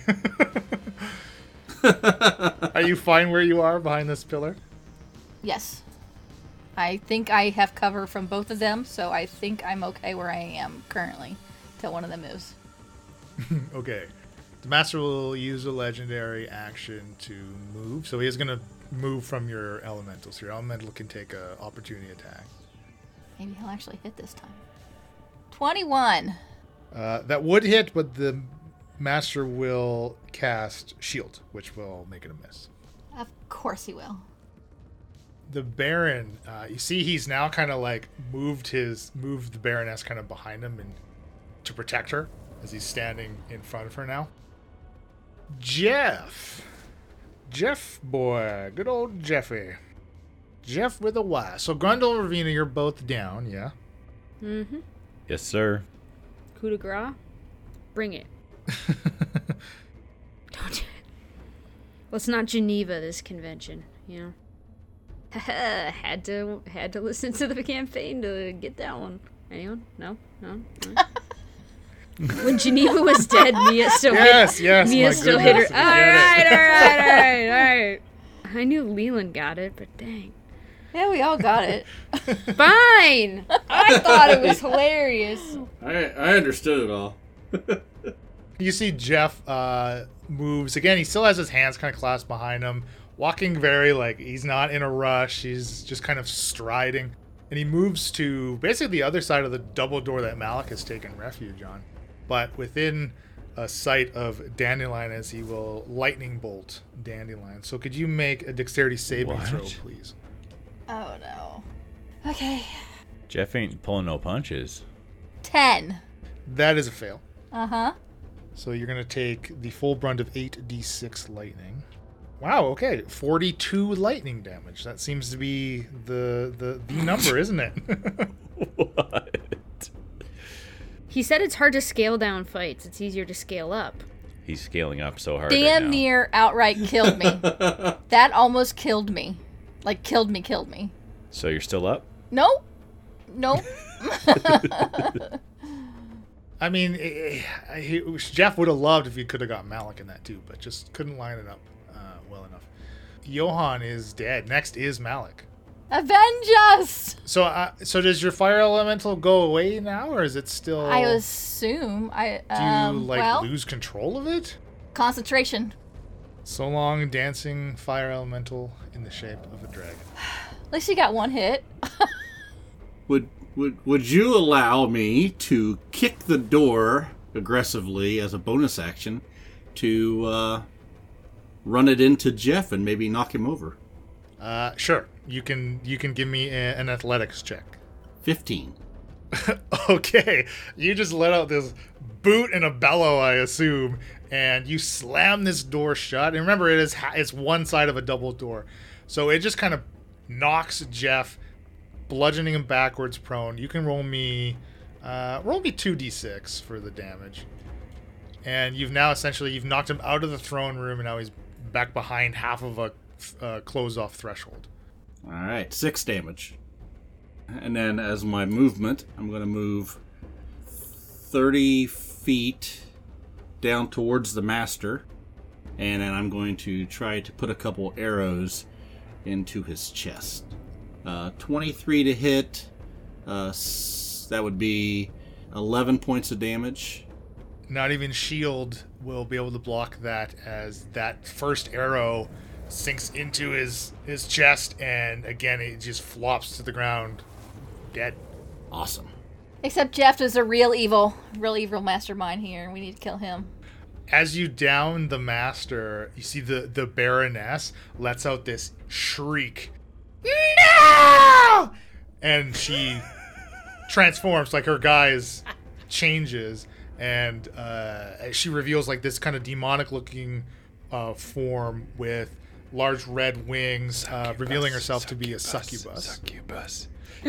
Are you fine where you are behind this pillar? Yes. I think I have cover from both of them, so I think I'm okay where I am currently till one of them moves. Okay. The master will use a legendary action to move, so he is going to move from your elemental. So your elemental can take a opportunity attack. Maybe he'll actually hit this time. twenty-one. Uh, that would hit, but the master will cast shield, which will make it a miss. Of course he will. The Baron, uh, you see, he's now kind of like moved his moved the Baroness kind of behind him and to protect her as he's standing in front of her now. Jeff, Jeff boy, good old Jeffy, Jeff with a Y. So Grundle and Ravina, you're both down, yeah. Mm-hmm. Yes, sir. Coup de grace? Bring it. Don't do it. Let's not Geneva this convention, you know? had to had to listen to the campaign to get that one. Anyone? No? No? No? When Geneva was dead, Mia still Yes, hit yes, Mia my still hit her. goodness, All I get right, it. all right, all right, all right. I knew Leland got it, but dang. Yeah, we all got it. Fine! I thought it was hilarious. I I understood it all. You see Jeff uh, moves again. He still has his hands kind of clasped behind him, walking very like he's not in a rush. He's just kind of striding, and he moves to basically the other side of the double door that Malik has taken refuge on, but within a sight of Dandelion as he will lightning bolt Dandelion. So could you make a dexterity saving What? throw, please? Oh no. Okay. Jeff ain't pulling no punches. ten. That is a fail. Uh-huh. So you're going to take the full brunt of eight d six lightning. Wow, okay. forty-two lightning damage. That seems to be the the, the number, isn't it? What? He said it's hard to scale down fights. It's easier to scale up. He's scaling up so hard Damn right now. near outright killed me. That almost killed me. Like, killed me, killed me. So you're still up? Nope. Nope. I mean, eh, eh, he, Jeff would have loved if he could have got Malik in that too, but just couldn't line it up uh, well enough. Johan is dead. Next is Malik. Avenge us! So, uh, so does your fire elemental go away now, or is it still? I assume. I Do you um, like well, lose control of it? concentration. So long, dancing fire elemental in the shape of a dragon. At least you got one hit. Would Would Would you allow me to kick the door aggressively as a bonus action to uh, run it into Jeff and maybe knock him over? Uh, sure. You can you can give me a, an athletics check. Fifteen. Okay. You just let out this boot and a bellow, I assume, and you slam this door shut. And remember, it is ha- it's one side of a double door, so it just kind of knocks Jeff, bludgeoning him backwards, prone. You can roll me, uh, roll me two d six for the damage, and you've now essentially you've knocked him out of the throne room, and now he's back behind half of a uh, closed-off threshold. All right, six damage. And then as my movement, I'm going to move thirty feet down towards the master, and then I'm going to try to put a couple arrows into his chest. Uh, twenty-three to hit. Uh, s- that would be eleven points of damage. Not even shield will be able to block that, as that first arrow sinks into his his chest, and again it just flops to the ground, dead. Awesome. Except Jeff is a real evil, real evil mastermind here. We need to kill him. As you down the master, you see the the Baroness lets out this shriek, no! And she transforms, like her guise changes, and uh, she reveals like this kind of demonic looking uh, form with large red wings, uh, revealing herself to be a succubus. Succubus.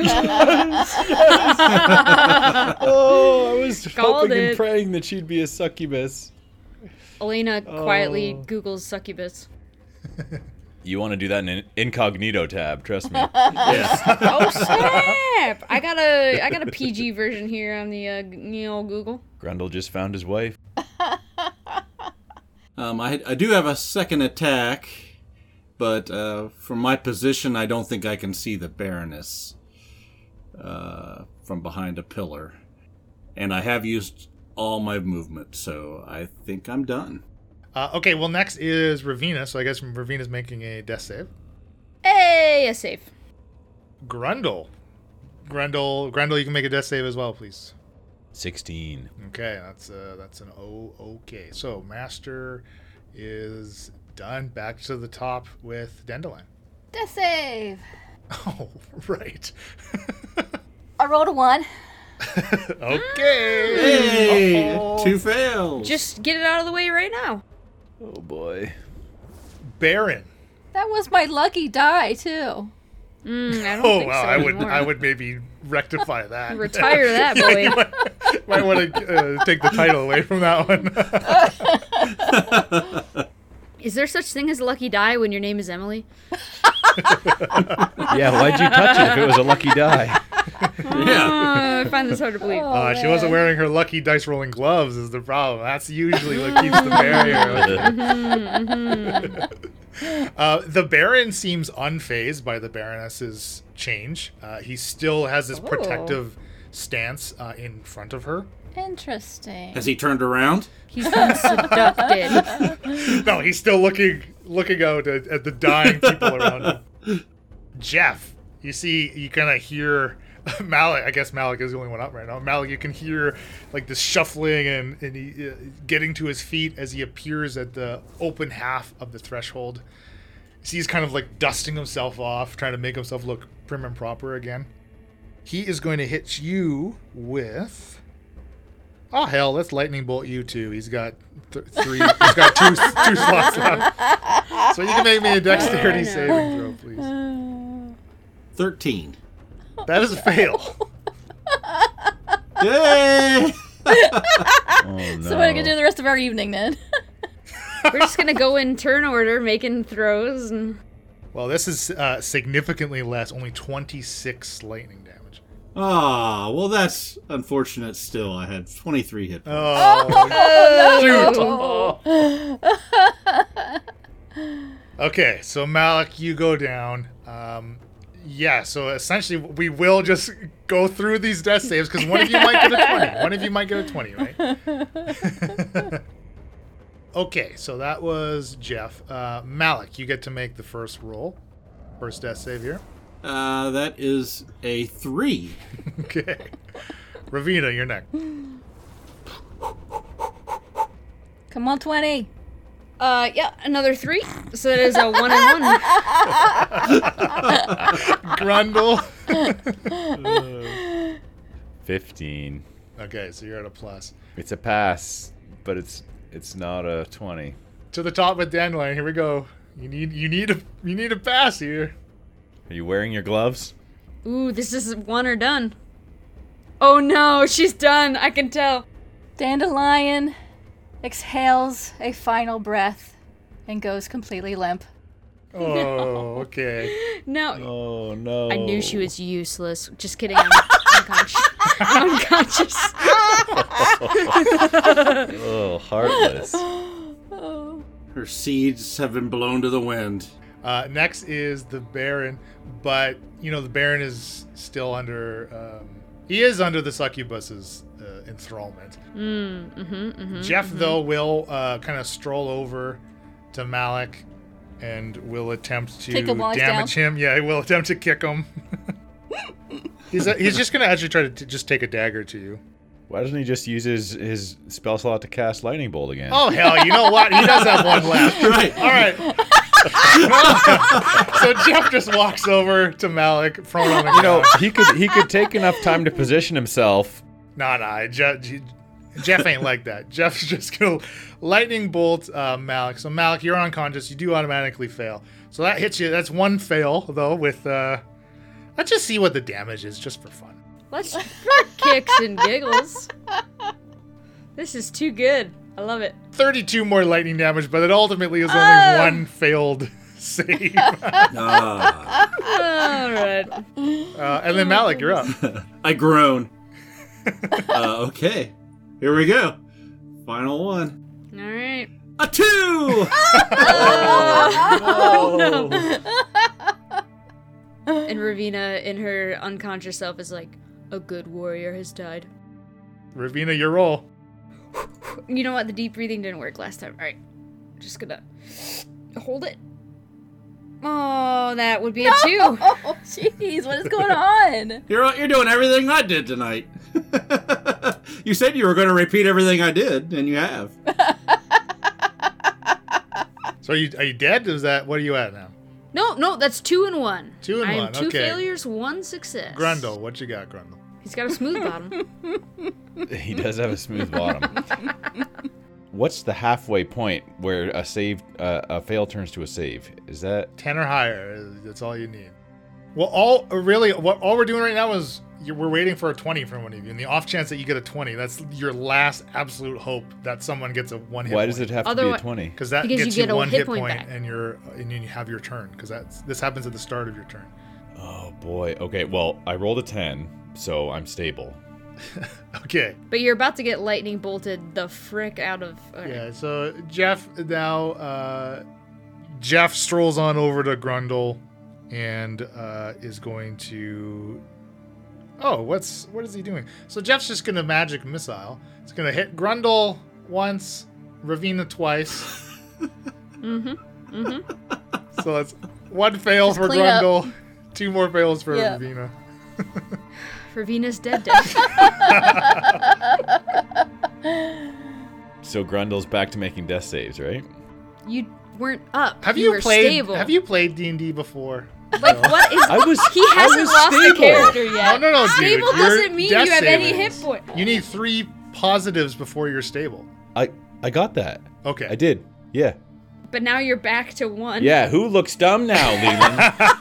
Oh, I was Called hoping and it. praying that she'd be a succubus. Elena quietly Oh. Googles succubus. You want to do that in an incognito tab, trust me. Yes. Oh snap! I got a I got a P G version here on the uh, you know Google. Grundle just found his wife. Um, I, I do have a second attack, but uh, from my position, I don't think I can see the Baroness uh, from behind a pillar. And I have used all my movement, so I think I'm done. Uh, okay, well next is Ravina, so I guess Ravina's making a death save. Hey, a save. Grundle. Grundle, Grundle, you can make a death save as well, please. sixteen. Okay, that's uh, that's an O. Okay, so Master is done. Back to the top with Dandelion. Death save. Oh, right. I rolled a one. Okay. Hey! Uh-oh. Two fails! Just get it out of the way right now. Oh boy. Baron. That was my lucky die, too. Mm, I don't Oh think wow, so I would anymore. I would maybe rectify that. Retire that boy. might might want to uh, take the title away from that one. Is there such thing as a lucky die when your name is Emily? Yeah, why'd you touch it if it was a lucky die? Yeah. Uh, I find this hard to believe. Uh, she wasn't wearing her lucky dice rolling gloves is the problem. That's usually what keeps the barrier. uh, the Baron seems unfazed by the Baroness's change. Uh, he still has this Oh. protective stance uh, in front of her. Interesting. Has he turned around? He's been seducted. No, he's still looking looking out at, at the dying people around him. Jeff, you see, you kind of hear Malik. I guess Malik is the only one up right now. Malik, you can hear like this shuffling and, and he, uh, getting to his feet as he appears at the open half of the threshold. You see, he's kind of like dusting himself off, trying to make himself look prim and proper again. He is going to hit you with. Oh hell, let's lightning bolt you too. He's got th- three. He's got two two slots left. So you can make me a dexterity saving throw, please. Thirteen. That is a fail. Yay! Oh no. So what are we gonna do the rest of our evening then? We're just gonna go in turn order, making throws, and Well, this is uh, significantly less. Only twenty-six lightning damage. Ah, well, that's unfortunate still. I had twenty-three hit points. Oh, shoot. Okay, so Malik, you go down. Um, yeah, so essentially we will just go through these death saves because one of you might get a twenty. One of you might get a twenty, right? Okay, so that was Jeff. Uh, Malik, you get to make the first roll. First death save here. Uh, that is a three. Okay. Ravina, you're next. Come on, twenty. Uh, yeah, another three. So that is a one and one. Grundle. Fifteen. Okay, so you're at a plus. It's a pass, but it's it's not a twenty. To the top with Dandelion. Here we go. You need you need a you need a pass here. Are you wearing your gloves? Ooh, this is one or done. Oh no, she's done. I can tell. Dandelion exhales a final breath and goes completely limp. Oh, okay. No, Oh no. I knew she was useless. Just kidding. I'm unconscious. I'm unconscious. Oh, heartless. Her seeds have been blown to the wind. Uh, next is the Baron, but you know the Baron is still under. Um, he is under the succubus's uh, enthrallment. Mm, mm-hmm, mm-hmm, Jeff mm-hmm. though will uh, kind of stroll over to Malik and will attempt to Kick him while he's damage him. Yeah, he will attempt to kick him. he's uh, he's just gonna actually try to t- just take a dagger to you. Why doesn't he just use his, his spell slot to cast Lightning Bolt again? Oh hell, you know what? He does have one left. Right. All right. So Jeff just walks over to Malik, prone on the You know, ground. he could he could take enough time to position himself. Nah, nah. Jeff, Jeff ain't like that. Jeff's just gonna lightning bolt uh, Malik. So Malik, you're unconscious. You do automatically fail. So that hits you. That's one fail though. With uh, let's just see what the damage is, just for fun. Let's kicks and giggles. This is too good. I love it. thirty-two more lightning damage, but it ultimately is only Oh. one failed save. Ah. All right. Uh, and then Malik, you're up. I groan. uh, okay. Here we go. Final one. All right. A two! Oh, no. And Ravina, in her unconscious self, is like, a good warrior has died. Ravina, your roll. You know what? The deep breathing didn't work last time. All right. Just gonna hold it. Oh, that would be a two. Oh, jeez, what is going on? You're, you're doing everything I did tonight. You said you were going to repeat everything I did, and you have. So are you are you dead? Is that what are you at now? No, no, that's two and one. Two and I am one, two okay. failures, one success. Grundle, what you got, Grundle? He's got a smooth bottom. He does have a smooth bottom. What's the halfway point where a save, uh, a fail turns to a save? Is that Ten or higher. That's all you need. Well, all really, what all we're doing right now is you we're waiting for a twenty from one of you. In the off chance that you get a twenty, that's your last absolute hope that someone gets a one hit. why does it have to be Otherwise- a twenty? Because that Because you gets get a one hit hit point point, back. and you're and then you have your turn. Because that's this happens at the start of your turn. Oh boy. Okay. Well, I rolled a ten, so I'm stable. Okay. But you're about to get lightning bolted the frick out of. Okay. Yeah. So Jeff now, uh, Jeff strolls on over to Grundle, and uh, is going to. Oh, what's what is he doing? So Jeff's just gonna magic missile. It's gonna hit Grundle once, Ravina twice. Mm-hmm. Mm-hmm. So that's one fail Just for clean up. Grundle, two more fails for Yeah. Ravina. Ravina's dead dead. So Grundle's back to making death saves, right? You weren't up. Have you, you, were played? stable. Have you played D and D before? Like, what is. I was. He hasn't I was lost stable. the character yet. No, no, no, dude. Stable Your doesn't mean death you have any hit savings- point. You need three positives before you're stable. I I got that. Okay. I did. Yeah. But now you're back to one. Yeah. Who looks dumb now, Leland?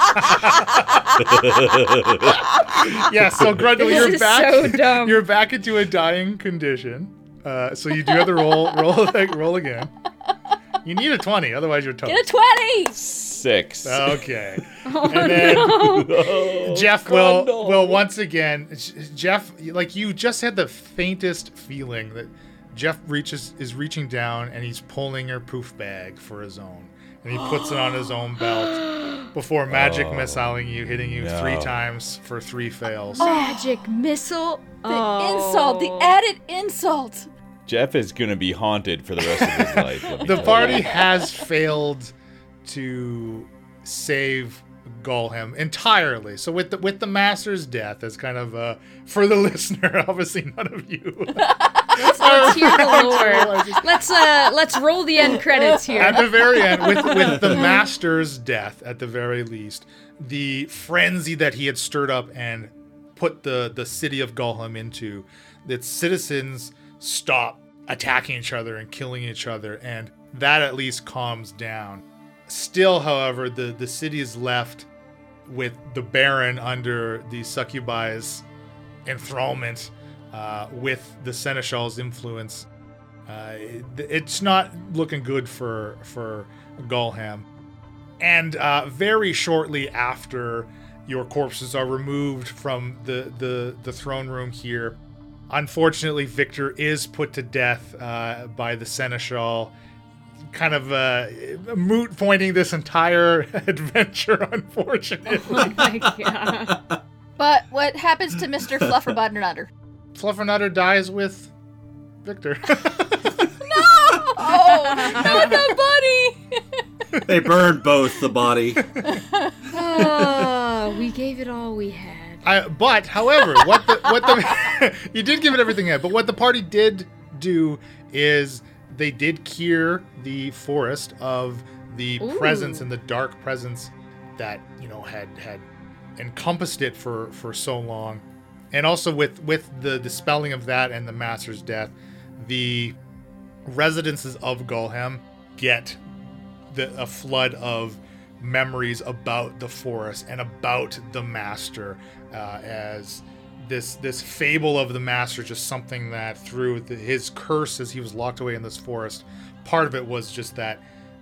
Yeah, so Grundle, This you're is back. so dumb. You're back into a dying condition. Uh, so you do have to roll, roll, roll again. You need a twenty, otherwise you're toast. Get a twenty! Six. Okay. Oh, And then no. Oh, Jeff will Grundle. will once again. Jeff, like you just had the faintest feeling that Jeff reaches is reaching down and he's pulling your poof bag for his own, and he puts it on his own belt before magic Oh, missiling you, hitting you three no. times for three fails. Magic missile. The Oh. insult, the added insult. Jeff is gonna be haunted for the rest of his life. let me The tell party you. has failed to save Golhem entirely. So with the with the master's death as kind of uh, for the listener, obviously none of you. Let's, let's hear the lore. Let's uh, let's roll the end credits here. At the very end, with with the master's death, at the very least, the frenzy that he had stirred up and put the the city of Golhem into, its citizens stop attacking each other and killing each other, and that at least calms down. Still, however, the, the city is left with the Baron under the succubi's enthrallment, uh, with the Seneschal's influence. Uh, it, it's not looking good for for Golhem. And uh, very shortly after your corpses are removed from the, the, the throne room here, unfortunately, Victor is put to death uh, by the Seneschal. Kind of uh, moot pointing this entire adventure, unfortunately. Oh my god. But what happens to Mister Fluffernutter? Fluffernutter dies with Victor. Oh, not the buddy! They burned both the body. Oh, we gave it all we had. I, but, however, what the what the you did give it everything in, but what the party did do is they did cure the forest of the Ooh. presence and the dark presence that, you know, had had encompassed it for for so long. And also with with the dispelling of that and the master's death, the residences of Golhem get the, a flood of memories about the forest and about the master, uh, as this this fable of the master, just something that through the, his curse as he was locked away in this forest, part of it was just that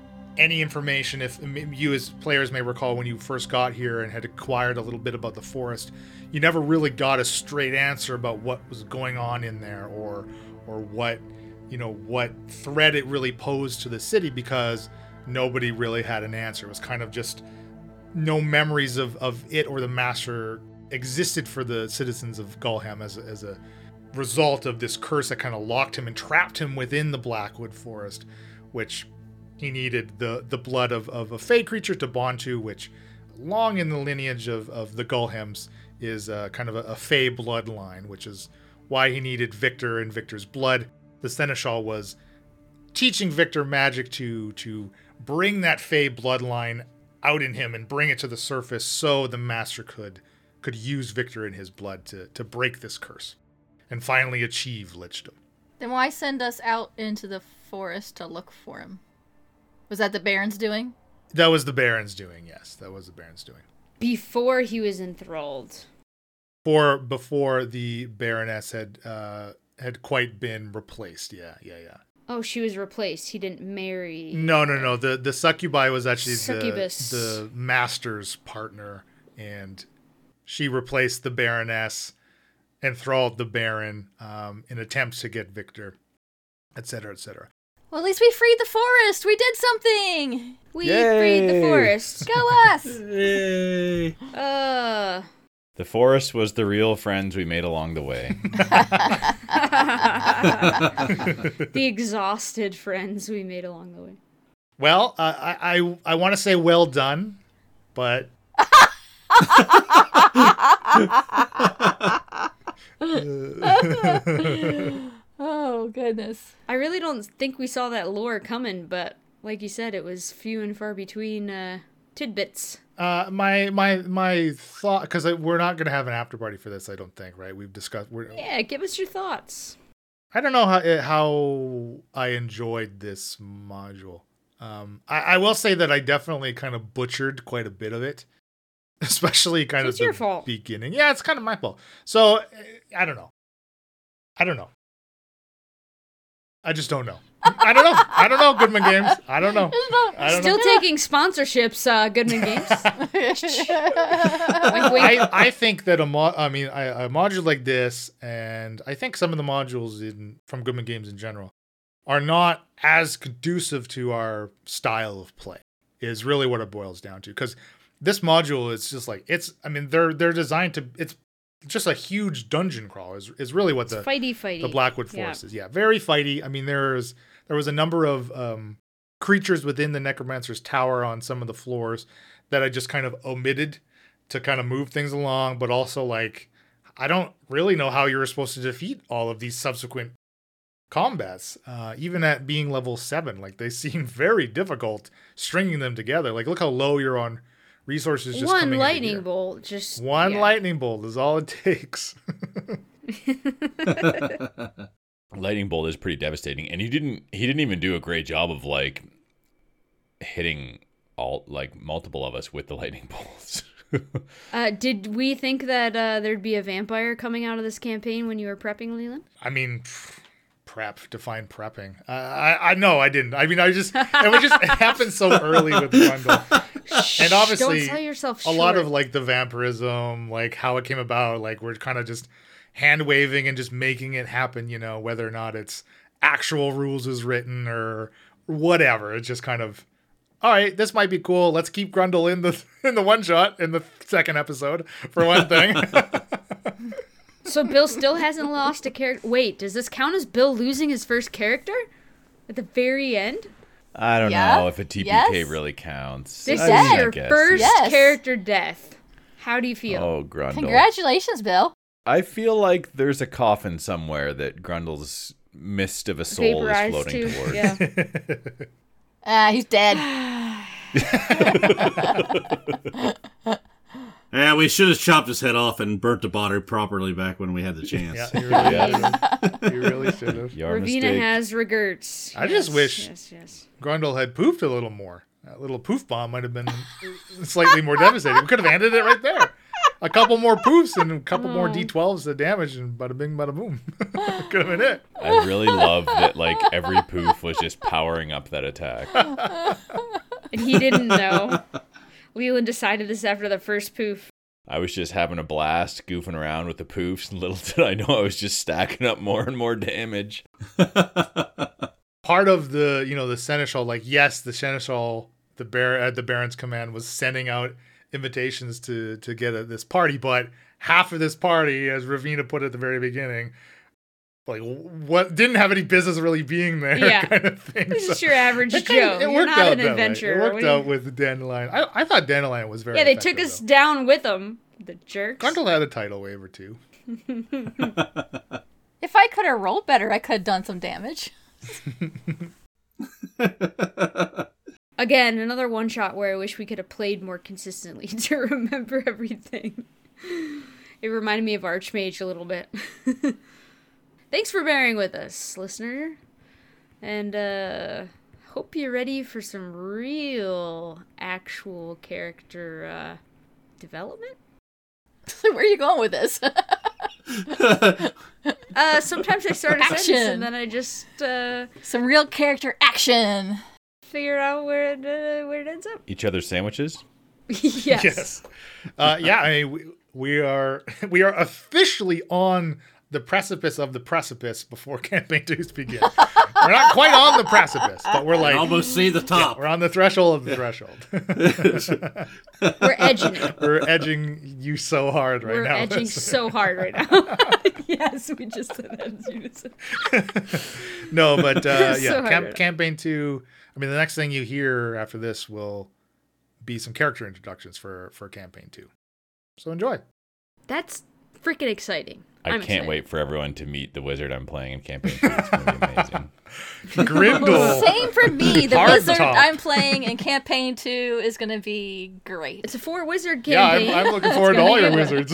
any information, if you as players may recall when you first got here and had acquired a little bit about the forest, you never really got a straight answer about what was going on in there, or or what, you know, what threat it really posed to the city, because nobody really had an answer. It was kind of just no memories of, of it or the master existed for the citizens of Golhem as a, as a result of this curse that kind of locked him and trapped him within the Blackwood Forest, which he needed the, the blood of, of a fey creature to bond to, which long in the lineage of, of the Golhems is uh, kind of a, a fey bloodline, which is why he needed Victor and Victor's blood. The Seneschal was teaching Victor magic to to bring that fey bloodline out in him and bring it to the surface so the master could could use Victor in his blood to, to break this curse and finally achieve lichdom. Then why send us out into the forest to look for him? Was that the Baron's doing? That was the Baron's doing, yes. That was the Baron's doing. Before he was enthralled. For before the Baroness had uh, had quite been replaced, yeah, yeah, yeah. Oh, she was replaced. He didn't marry. No, no, no. The the succubi was actually the, Succubus. the master's partner, and she replaced the Baroness, enthralled the Baron um, in attempts to get Victor, et cetera, et cetera. Well, at least we freed the forest. We did something. We Yay. freed the forest. Go us. Yay. Uh. The forest was the real friends we made along the way. The exhausted friends we made along the way. Well, uh, I I, I want to say well done, but Oh, goodness. I really don't think we saw that lore coming, but like you said, it was few and far between uh, tidbits. uh, my my my thought, because we're not going to have an after party for this, I don't think, right? We've discussed. We're, Yeah, give us your thoughts. I don't know how how I enjoyed this module. Um, I, I will say that I definitely kind of butchered quite a bit of it, especially kind It's of the your fault. beginning. Yeah, it's kind of my fault. So eh, I don't know. I don't know. I just don't know. I don't know. I don't know, Goodman Games. I don't know. I don't Still know. taking sponsorships, uh, Goodman Games. Wink, wink. I, I think that a mo- I mean a, a module like this, and I think some of the modules in from Goodman Games in general, are not as conducive to our style of play. Is really what it boils down to. Because this module is just like it's. I mean, they're they're designed to. It's just a huge dungeon crawl. Is is really what It's the fighty, fighty. the Blackwood Yeah. Forest is. Yeah, very fighty. I mean, there's there was a number of um, creatures within the Necromancer's Tower on some of the floors that I just kind of omitted to kind of move things along, but also like I don't really know how you're supposed to defeat all of these subsequent combats, uh, even at being level seven. Like they seem very difficult stringing them together. Like look how low you're on resources. Just One coming into lightning here. bolt, just One yeah. lightning bolt is all it takes. Lightning bolt is pretty devastating, and he didn't he didn't even do a great job of like hitting all like multiple of us with the lightning bolts. Uh, did we think that uh, there'd be a vampire coming out of this campaign when you were prepping, Leland? I mean, pff, prep, define prepping. Uh, I I know I didn't. I mean, I just it was just it happened so early with Grundle, and obviously Don't sell yourself a short. lot of like the vampirism, like how it came about. Like we're kind of just hand waving and just making it happen. You know, whether or not it's actual rules is written or whatever. It's just kind of. All right, this might be cool. Let's keep Grundle in the in the one shot in the second episode for one thing. So Bill still hasn't lost a character. Wait, does this count as Bill losing his first character at the very end? I don't Yeah? know if a T P K Yes? really counts. This I is mean, I your guess, first yeah. Yes. character death. How do you feel? Oh, Grundle. Congratulations, Bill. I feel like there's a coffin somewhere that Grundle's mist of a soul is Vaporized floating too. toward. Yeah. Ah, he's dead. Yeah, we should have chopped his head off and burnt the body properly back when we had the chance. Yeah, you really, should. You really should have. Your Ravina mistake. has regrets. I just Yes, wish- Yes, yes. Grundle had poofed a little more. That little poof bomb might have been slightly more devastating. We could have ended it right there. A couple more poofs and a couple more D twelves of damage, and bada bing, bada boom. Could have been it. I really love that like every poof was just powering up that attack. And he didn't know. Leland decided this after the first poof. I was just having a blast goofing around with the poofs, and little did I know I was just stacking up more and more damage. Part of the, you know, the Seneschal, like, yes, the Seneschal, the Bar- at the Baron's command, was sending out invitations to to get at this party, but half of this party, as Ravina put at the very beginning, like, what didn't have any business really being there, Yeah. kind of thing. This So is your average it Joe. kind of- it You're worked not out an that way. adventurer. It What worked do you- out with Dandelion. I, I thought Dandelion was very Yeah, they took effective, us though. down with them. The jerks. Grundle had a tidal wave or two. If I could have rolled better, I could have done some damage. Again, another one shot where I wish we could have played more consistently to remember everything. It reminded me of Archmage a little bit. Thanks for bearing with us, listener. And uh hope you're ready for some real actual character uh development. Where are you going with this? Uh sometimes I start a sentence Action. and then I just uh Some real character action. figure out where it uh, where it ends up. Each other's sandwiches? Yes. Yes. Uh, yeah, I mean, we, we are we are officially on the precipice of the precipice before campaign twos begin. We're not quite on the precipice, but we're I like almost see the top. we're on the threshold of the threshold. We're edging it. We're edging you so hard right We're now. edging so hard right now. Yes, we just said that as unison. No, but uh, So yeah, hard camp, right now. campaign two. I mean, the next thing you hear after this will be some character introductions for for campaign two. So enjoy. That's freaking exciting. I I'm can't excited. wait for everyone to meet the wizard I'm playing in campaign two. It's going to be amazing. Grindle. Same for me. The Hard wizard top. I'm playing in campaign two is going to be great. It's a four wizard Yeah, campaign. I'm, I'm looking forward to gonna all be your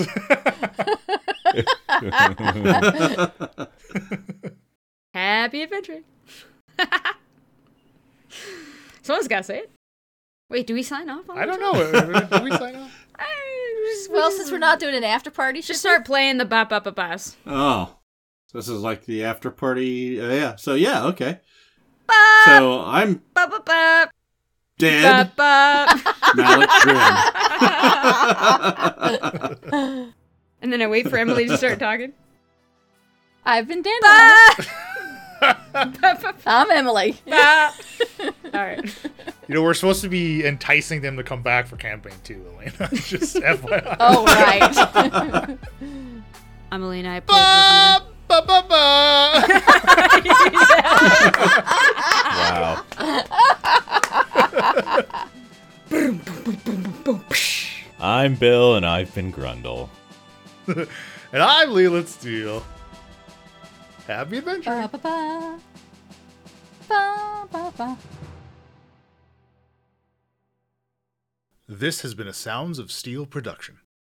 good. wizards. Happy adventuring. Someone's got to say it. Wait, do we sign off? On I it? don't know. Did we sign off? I just, Well, since we're not doing an after party, just start playing the bop bop bop bops. Oh. So this is like the after party. Uh, yeah. So, yeah, okay. Bop So I'm bop bop bop dead. bop bop. Malik Grim. And then I wait for Emily to start talking. I've been Dandelion. Bop bop bop I'm Emily. bop. All right. You know, we're supposed to be enticing them to come back for campaign two, Elena. Just F Y I. Oh, right. I'm Elena. I play Ravina. Ba, ba, ba, ba. Wow. Boom, boom, boom, boom, boom, boom. I'm Bill, and I've been Grundle. And I'm Leland Steele. Happy adventure. Ba, ba, ba. Ba, ba, ba. This has been a Sounds of Steel production.